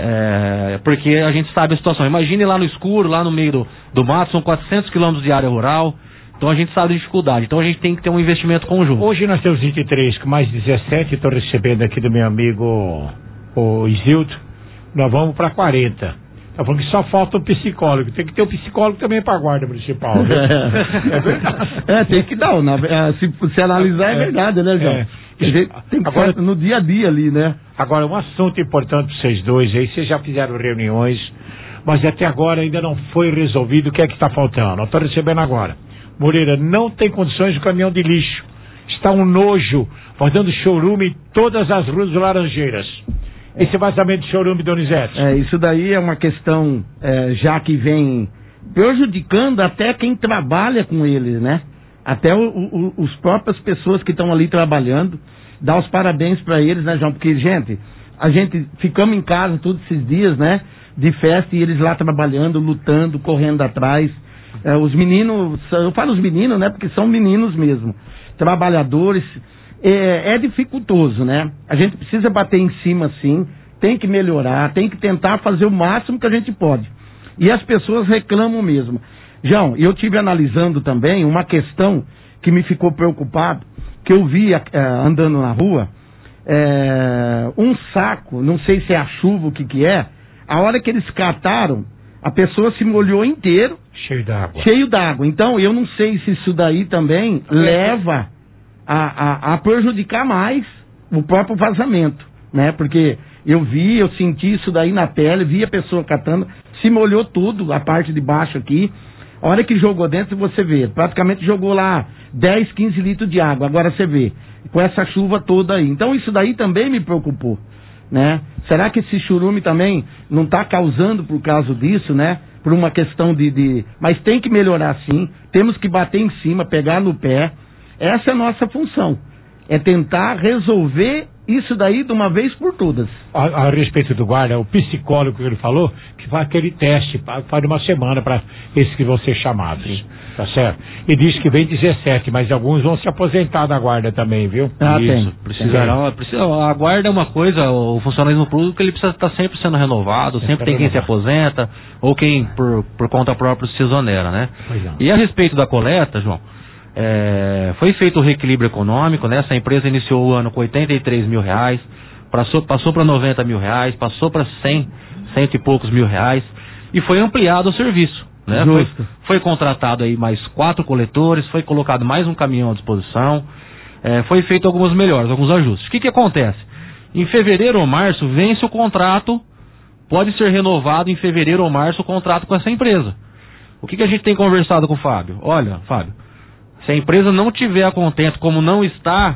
é, porque a gente sabe a situação. Imagine lá no escuro, lá no meio do, do mato, são quatrocentos quilômetros de área rural, então a gente sabe a dificuldade, então a gente tem que ter um investimento conjunto. Hoje nós temos vinte e três, com mais dezessete, estou recebendo aqui do meu amigo o Isildo, nós vamos para quarenta. Tá falando que só falta o psicólogo. Tem que ter o psicólogo também para a guarda municipal, viu? É verdade. É, tem que dar. Na, se, se analisar, é, é verdade, né, João? É. Tem que agora, ser no dia a dia ali, né? Agora, um assunto importante para vocês dois aí, vocês já fizeram reuniões, mas até agora ainda não foi resolvido o que é que está faltando. Eu estou recebendo agora. Moreira, não tem condições de caminhão de lixo. Está um nojo, fazendo chorume em todas as ruas de Laranjeiras. Esse vazamento de chorume, Donizete. É, isso daí é uma questão é, já que vem prejudicando até quem trabalha com eles, né? Até o, o, os próprias pessoas que estão ali trabalhando. Dá os parabéns para eles, né, João? Porque, gente, a gente ficamos em casa todos esses dias, né? De festa e eles lá trabalhando, lutando, correndo atrás. É, os meninos, eu falo os meninos, né? Porque são meninos mesmo. Trabalhadores. É, é dificultoso, né? A gente precisa bater em cima, sim, tem que melhorar, tem que tentar fazer o máximo que a gente pode. E as pessoas reclamam mesmo. João, eu tive analisando também uma questão que me ficou preocupado, que eu vi é, andando na rua, é, um saco, não sei se é a chuva, o que que é, a hora que eles cataram, a pessoa se molhou inteiro. Cheio d'água. Cheio d'água. Então, eu não sei se isso daí também é. leva... A, a, a prejudicar mais o próprio vazamento, né? Porque eu vi, eu senti isso daí na pele, vi a pessoa catando, se molhou tudo, a parte de baixo aqui. A hora que jogou dentro, você vê, praticamente jogou lá dez, quinze litros de água. Agora você vê, com essa chuva toda aí. Então isso daí também me preocupou, né? Será que esse churume também não está causando por causa disso, né? Por uma questão de, de... Mas tem que melhorar sim, temos que bater em cima, pegar no pé. Essa é a nossa função, é tentar resolver isso daí de uma vez por todas. A, a respeito do guarda, o psicólogo que ele falou, que faz aquele teste, faz uma semana para esses que vão ser chamados, sim. Tá certo? E diz que vem dezessete, mas alguns vão se aposentar da guarda também, viu? Ah, isso, tem. Precisará, precisa, a guarda é uma coisa, o funcionalismo público ele precisa estar sempre sendo renovado, sempre, sempre tem quem se aposenta, ou quem por, por conta própria se exonera, né? E a respeito da coleta, João, É, foi feito o reequilíbrio econômico, né? Essa empresa iniciou o ano com oitenta e três mil reais, passou, passou para noventa mil reais, passou para cem, cento e poucos mil reais, e foi ampliado o serviço, né? Foi, foi contratado aí mais quatro coletores, foi colocado mais um caminhão à disposição, é, foi feito algumas melhorias, alguns ajustes. O que que acontece? Em fevereiro ou março vence o contrato, pode ser renovado em fevereiro ou março o contrato com essa empresa. O que que a gente tem conversado com o Fábio? Olha, Fábio, se a empresa não tiver a contento como não está,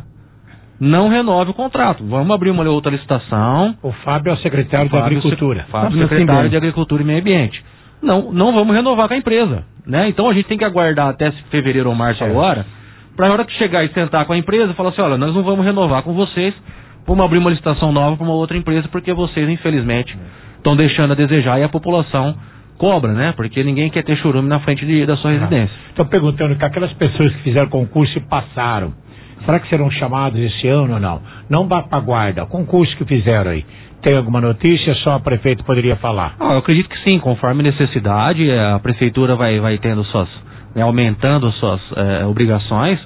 não renove o contrato. Vamos abrir uma outra licitação. O Fábio é o secretário da Agricultura. Fábio é o secretário de Agricultura e Meio Ambiente. Não, não vamos renovar com a empresa, né? Então a gente tem que aguardar até fevereiro ou março é. agora, para a hora que chegar e sentar com a empresa, falar assim, olha, nós não vamos renovar com vocês, vamos abrir uma licitação nova para uma outra empresa, porque vocês, infelizmente, estão deixando a desejar e a população cobra, né? Porque ninguém quer ter churume na frente de, da sua residência. Estou perguntando que aquelas pessoas que fizeram concurso e passaram, será que serão chamados esse ano ou não? Não vá para a guarda, concurso que fizeram aí. Tem alguma notícia? Só o prefeito poderia falar? Ah, eu acredito que sim, conforme necessidade, a prefeitura vai, vai tendo suas, né, aumentando suas é, obrigações,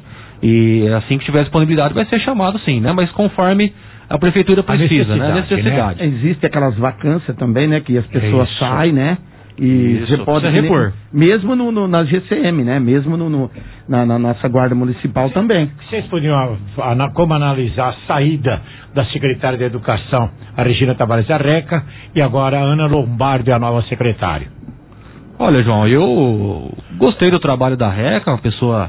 e assim que tiver disponibilidade vai ser chamado sim, né? Mas conforme a prefeitura precisa, a necessidade, né? Necessidade. Né? Existe aquelas vacâncias também, né? Que as pessoas Isso. saem, né? E Isso, você pode repor. Mesmo no, no, na G C M, né? Mesmo no, no, na, na nossa guarda municipal Cê, também. Vocês podiam, a, a, como analisar a saída da secretária de Educação, a Regina Tavares Arreca, e agora a Ana Lombardo é a nova secretária? Olha, João, eu gostei do trabalho da Reca, uma pessoa...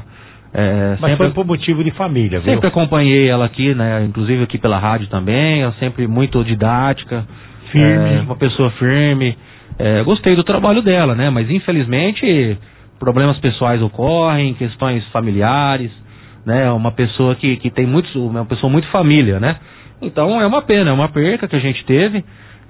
É, Mas sempre, foi por motivo de família, viu? Sempre acompanhei ela aqui, né? Inclusive aqui pela rádio também, ela sempre muito didática, firme, é, uma pessoa firme. É, gostei do trabalho dela, né? Mas infelizmente problemas pessoais ocorrem, questões familiares, né? Uma pessoa que, que tem muito, uma pessoa muito família, né? Então é uma pena, é uma perca que a gente teve,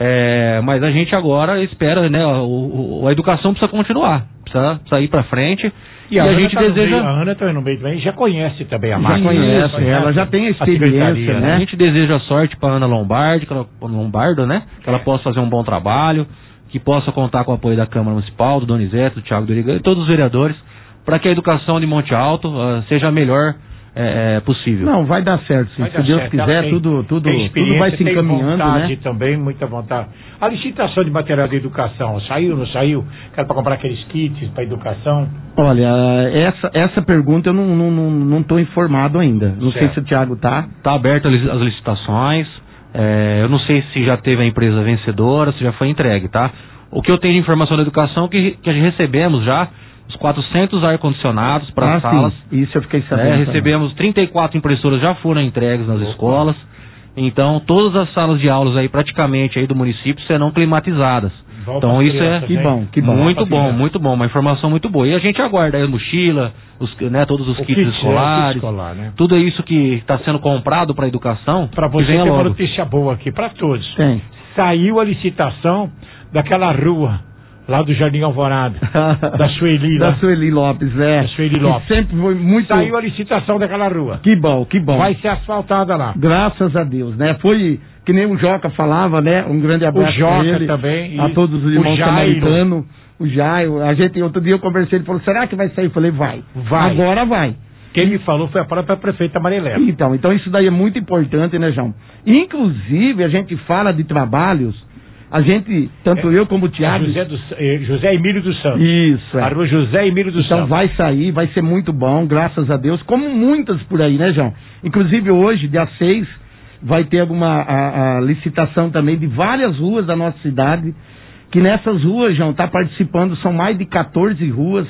é, mas a gente agora espera, né? O, o, a educação precisa continuar, precisa, precisa ir para frente. E, a, e a Ana gente tá deseja. Meio, a Ana também no meio também já conhece também a já máquina. Conhece, conhece, ela já tem a experiência, a né? A gente deseja sorte para Ana Lombardi, que ela, Lombardo, né? Que ela possa fazer um bom trabalho, que possa contar com o apoio da Câmara Municipal, do Donizete, do Thiago Doriga e todos os vereadores, para que a educação de Monte Alto uh, seja a melhor é, é, possível. Não, vai dar certo, sim. Se Deus certo. quiser, tem, tudo, tudo, tudo vai se encaminhando, tem vontade né? também, muita vontade. A licitação de material de educação, saiu, não saiu? Quero para comprar aqueles kits para educação? Olha, essa, essa pergunta eu não estou não, não, não informado ainda. Não certo. sei se o Thiago tá. Está aberto as licitações. É, eu não sei se já teve a empresa vencedora, se já foi entregue, tá? O que eu tenho de informação da educação é que, que recebemos já os quatrocentos ar-condicionados para ah, as salas. Sim. Isso eu fiquei sabendo. É, recebemos trinta e quatro impressoras já foram entregues nas Opa. escolas. Então, todas as salas de aulas aí praticamente aí do município serão climatizadas. Bom, então isso é que bom, que bom. Muito bom, muito bom, uma informação muito boa. E a gente aguarda aí a mochila, os, né, todos os o kits kit, escolares, é, escolar, né? Tudo isso que está sendo comprado para a educação. Para você ter uma notícia boa aqui para todos. Tem. Saiu a licitação daquela rua lá do Jardim Alvorada, da Sueli, da Sueli Lopes, é. Da Sueli Lopes. Que sempre foi muito. Saiu a licitação daquela rua. Que bom, que bom. Vai ser asfaltada lá. Graças a Deus, né? Foi que nem o Joca falava, né? Um grande abraço o Joca pra ele, também, a todos os irmãos samaritanos. O Jairo, a gente, outro dia eu conversei, ele falou, será que vai sair? Eu falei, vai. Vai. Agora vai. Quem me falou foi a própria prefeita Marilena. Então, então isso daí é muito importante, né, João? Inclusive, a gente fala de trabalhos, a gente, tanto é, eu como o Thiago... José, do, eh, José Emílio dos Santos. Isso, é. A rua José Emílio dos então, Santos. Então vai sair, vai ser muito bom, graças a Deus, como muitas por aí, né, João? Inclusive hoje, dia seis, vai ter alguma a, a licitação também de várias ruas da nossa cidade, que nessas ruas, João, está participando, são mais de quatorze ruas.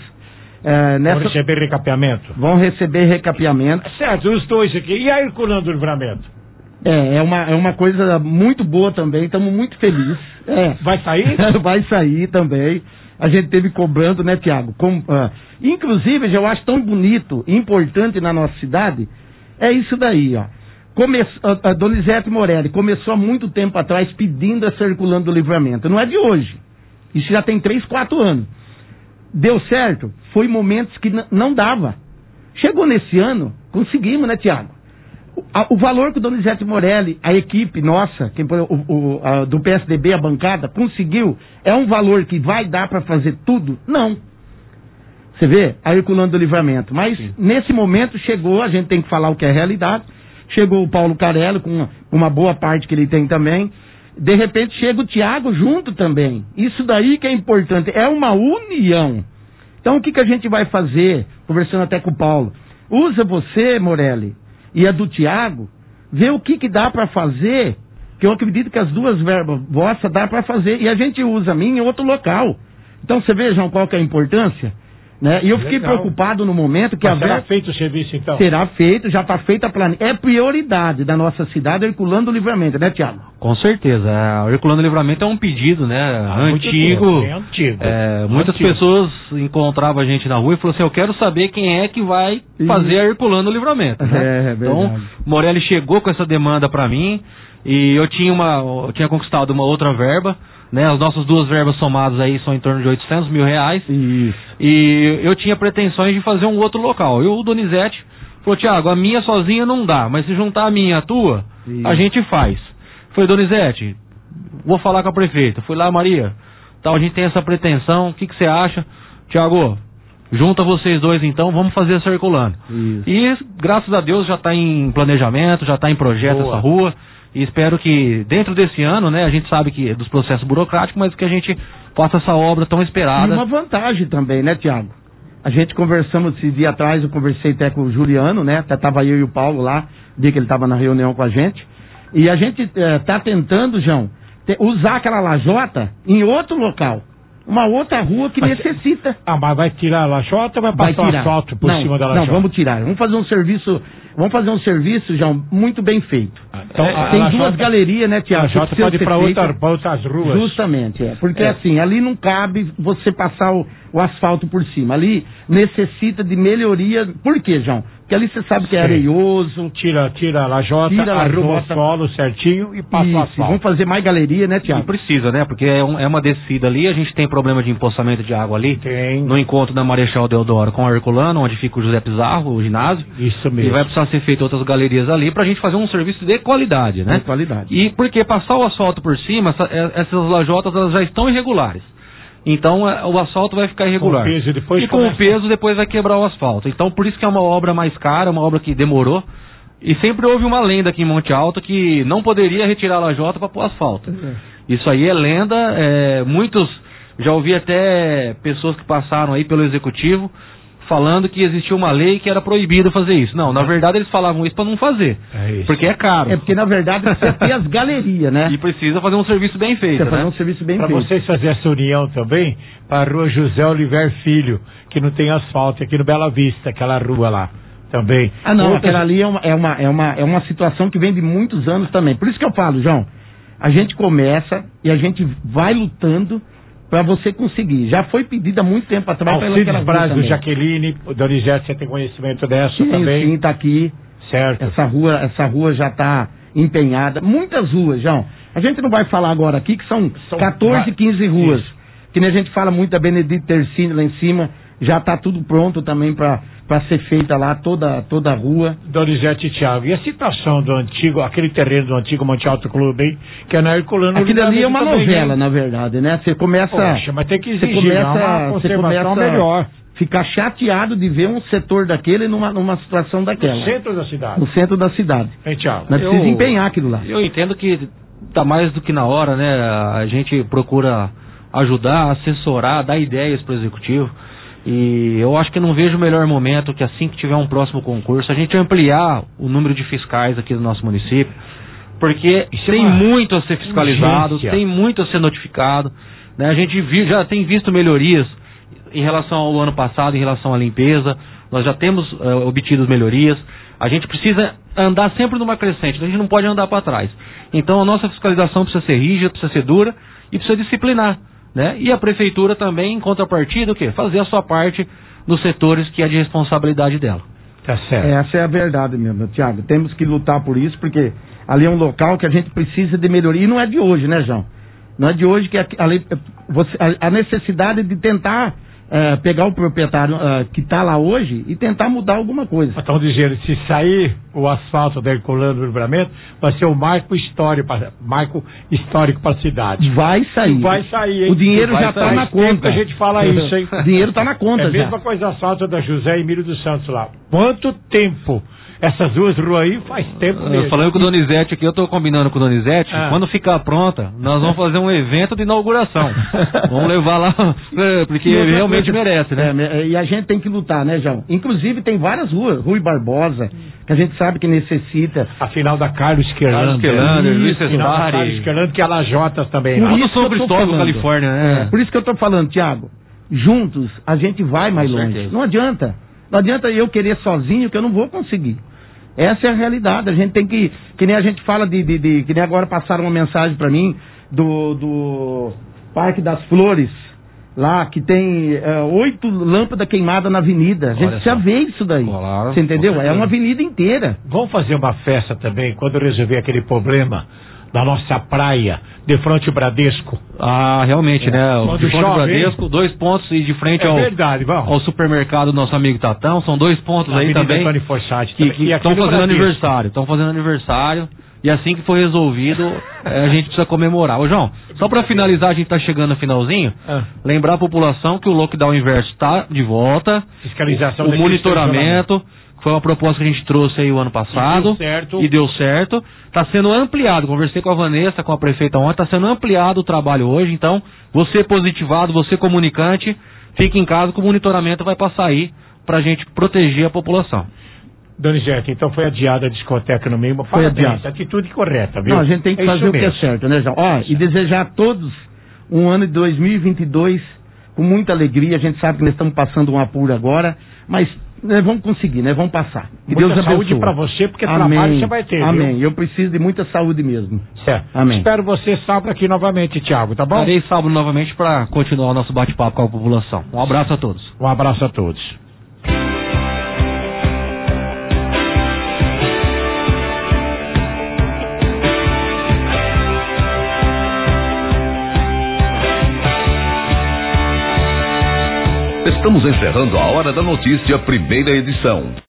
É, nessa... Vão receber recapeamento? Vão receber recapeamento. Certo, os dois aqui. E a Herculano do Livramento? É, é uma, é uma coisa muito boa também, estamos muito felizes. É. Vai sair? Vai sair também. A gente teve cobrando, né, Tiago? Com, uh, inclusive, eu acho tão bonito e importante na nossa cidade, é isso daí, ó. Come, a, a Donizete Morelli começou há muito tempo atrás pedindo a Circulando do Livramento. Não é de hoje. Isso já tem três, quatro anos. Deu certo? Foi momentos que não dava. Chegou nesse ano, conseguimos, né, Tiago? O, o valor que o Donizete Morelli, a equipe nossa, quem, o, o, a, do P S D B, a bancada, conseguiu, é um valor que vai dar para fazer tudo? Não. Você vê? A Circulando do Livramento. Mas, sim, nesse momento chegou, a gente tem que falar o que é realidade. Chegou o Paulo Carello com uma, uma boa parte que ele tem também. De repente chega o Tiago junto também. Isso daí que é importante. É uma união. Então o que, que a gente vai fazer? Conversando até com o Paulo. Usa você, Morelli, e a do Tiago, vê o que, que dá para fazer, que eu acredito que as duas verbas vossas dá para fazer. E a gente usa a minha em outro local. Então você vejam qual que é a importância. Né? E eu fiquei Legal. preocupado no momento que Mas a será ver... feito o serviço, então? Será feito, já está feita a planilha. É prioridade da nossa cidade, Circulando o Livramento, né, Tiago? Com certeza. A Circulando o Livramento é um pedido, né, ah, antigo. É antigo. É, muitas antigo. pessoas encontravam a gente na rua e falavam assim, eu quero saber quem é que vai fazer a Circulando o Livramento. Né? É, é verdade. Então, Morelli chegou com essa demanda para mim e eu tinha, uma, eu tinha conquistado uma outra verba. Né, as nossas duas verbas somadas aí são em torno de oitocentos mil reais. Isso. E eu tinha pretensões de fazer um outro local. E o Donizete falou, Tiago, a minha sozinha não dá, mas se juntar a minha e a tua, Isso. a gente faz. Falei, Donizete, vou falar com a prefeita. Fui lá, Maria, tal, a gente tem essa pretensão, o que, que você acha? Tiago, junta vocês dois então, vamos fazer a Circulando. Isso. E graças a Deus já está em planejamento, já está em projeto Boa. essa rua. E espero que dentro desse ano, né, a gente sabe que é dos processos burocráticos, mas que a gente faça essa obra tão esperada. E uma vantagem também, né, Tiago? A gente conversamos esse dia atrás, eu conversei até com o Juliano, né, até tava eu e o Paulo lá, dia que ele estava na reunião com a gente. E a gente está eh, tentando, João, te, usar aquela lajota em outro local. Uma outra rua que mas, necessita. Ah, mas vai tirar a lajota ou vai passar vai um asfalto por não, cima da lajota? Não, vamos tirar. Vamos fazer um serviço, vamos fazer um serviço, João, muito bem feito. Então, é, tem lajota, duas galerias, né, Tiago? A lajota pode ir para outra, outras ruas. Justamente, é. Porque é. assim, ali não cabe você passar o, o asfalto por cima. Ali necessita de melhoria. Por quê, João? Porque ali você sabe que é Sim. areioso. Tira, tira a lajota, tira a arruma o solo certinho e passa Isso, o asfalto. Vamos fazer mais galeria, né, Tiago? E precisa, né? Porque é, um, é uma descida ali, a gente tem problema de empoçamento de água ali. Tem. No encontro da Marechal Deodoro com a Herculano, onde fica o José Pizarro, o ginásio. Isso mesmo. E vai precisar ser feito outras galerias ali pra gente fazer um serviço de qualidade, né? De qualidade. E porque passar o asfalto por cima, essa, essas lajotas elas já estão irregulares. Então o asfalto vai ficar irregular. Com o peso depois e com começa... o peso depois vai quebrar o asfalto. Então por isso que é uma obra mais cara, uma obra que demorou. E sempre houve uma lenda aqui em Monte Alto que não poderia retirar a lajota para pôr asfalto. Uhum. Isso aí é lenda. É, muitos, já ouvi até pessoas que passaram aí pelo executivo falando que existia uma lei que era proibido fazer isso. Não, na verdade eles falavam isso para não fazer. É isso. Porque é caro. É porque na verdade você tem as galerias, né? E precisa fazer um serviço bem feito, Precisa fazer né? um serviço bem pra feito. Para vocês fazerem essa união também, para a rua José Oliver Filho, que não tem asfalto, aqui no Bela Vista, aquela rua lá também. Ah, não, Outras... aquela ali é uma, é, uma, é, uma, é uma situação que vem de muitos anos também. Por isso que eu falo, João, a gente começa e a gente vai lutando para você conseguir. Já foi pedido há muito tempo atrás. Alcides Braz, do Jaqueline, o Donizete, você tem conhecimento dessa sim, também? Sim, está aqui. Certo. Essa rua, essa rua já está empenhada. Muitas ruas, João. A gente não vai falar agora aqui que são, são quatorze, quinze ruas. Isso. Que nem a gente fala muito da Benedito Tercini lá em cima. Já está tudo pronto também para ser feita lá toda, toda a rua. Donizete e Thiago, e a situação do antigo, aquele terreno do antigo Monte Alto Clube, hein? Que é na Herculano. Aquilo ali é uma também, novela, hein? na verdade, né? Você começa... Poxa, mas tem que exigir, você começa, uma você começa melhor. Ficar chateado de ver um setor daquele numa, numa situação daquela. No centro da cidade. No centro da cidade. Hein, Thiago? Nós precisamos empenhar aquilo lá. Eu entendo que tá mais do que na hora, né? A gente procura ajudar, assessorar, dar ideias para o executivo. E eu acho que não vejo o melhor momento que assim que tiver um próximo concurso, a gente ampliar o número de fiscais aqui do nosso município, porque Isso tem é muito a ser fiscalizado, urgência. Tem muito a ser notificado, né? A gente viu, já tem visto melhorias em relação ao ano passado, em relação à limpeza. nós já temos uh, obtido melhorias. A gente precisa andar sempre numa crescente, a gente não pode andar para trás. Então a nossa fiscalização precisa ser rígida, precisa ser dura e precisa disciplinar, né? E a prefeitura também, em contrapartida, o quê? Fazer a sua parte nos setores que é de responsabilidade dela. Tá certo. Essa é a verdade mesmo, Tiago. Temos que lutar por isso, porque ali é um local que a gente precisa de melhoria. E não é de hoje, né, João? Não é de hoje que a, a, a necessidade de tentar uh, pegar o proprietário uh, que está lá hoje e tentar mudar alguma coisa. Estão dizendo, se sair o asfalto da Herculano do Livramento, vai ser um marco histórico para marco histórico para a cidade. Vai sair. Vai sair, hein? O dinheiro já está na conta. Que a gente fala isso, hein? O dinheiro está na conta, é já. É a mesma coisa asfalto da José Emílio dos Santos lá. Quanto tempo? Essas duas ruas aí faz tempo mesmo. Falando com o Donizete aqui, eu estou combinando com o Donizete, ah. quando ficar pronta, nós vamos fazer um evento de inauguração. Vamos levar lá, porque ele realmente merece, né? É, e a gente tem que lutar, né, João? Inclusive tem várias ruas, Rui Barbosa, que a gente sabe que necessita. A final da Carlos Querlander. Carlos Querlander, Luiz Cesare. Carlos Querlander, que é a Lajotas também. Por isso São Cristóvão, Califórnia, né? É, por isso que eu estou falando, Tiago, juntos a gente vai mais com longe. certeza. Não adianta. Não adianta eu querer sozinho, que eu não vou conseguir. Essa é a realidade. A gente tem que, que nem a gente fala de, de, de que nem agora passaram uma mensagem para mim do, do Parque das Flores, lá que tem uh, oito lâmpadas queimadas na avenida. A gente precisa ver isso daí. Claro, você entendeu? É uma avenida inteira. Vamos fazer uma festa também, quando resolver aquele problema da nossa praia, de frente ao Bradesco. Ah, realmente, é. né? Quando de frente ao chove, Bradesco, dois pontos e de frente é ao, verdade, ao supermercado do nosso amigo Tatão, são dois pontos a aí também Antônio Fossati, que estão fazendo aniversário, estão fazendo aniversário, e assim que for resolvido, é, a gente precisa comemorar. Ô João, só para finalizar, a gente tá chegando no finalzinho, ah. lembrar a população que o lockdown inverso está de volta, fiscalização, o, o monitoramento, foi uma proposta que a gente trouxe aí o ano passado. E deu certo. E deu certo. Está sendo ampliado. Conversei com a Vanessa, com a prefeita ontem. Está sendo ampliado o trabalho hoje. Então, você positivado, você comunicante, fique em casa que o monitoramento vai passar aí para a gente proteger a população. Donizete, então foi adiada a discoteca no meio. Foi adiada. Atitude correta, viu? Não, a gente tem que é fazer o que é certo, né, João? Ó, e desejar a todos um ano de dois mil e vinte e dois com muita alegria. A gente sabe que nós estamos passando um apuro agora, mas nós vamos conseguir, né? Vamos passar. Que Deus abençoe. Saúde para você, porque Amém. trabalho você vai ter. Amém. Viu? Eu preciso de muita saúde mesmo. Certo. Amém. Espero você sábado aqui novamente, Thiago, tá bom? Estarei sábado novamente para continuar o nosso bate-papo com a população. Um abraço a todos. Um abraço a todos. Estamos encerrando a Hora da Notícia, primeira edição.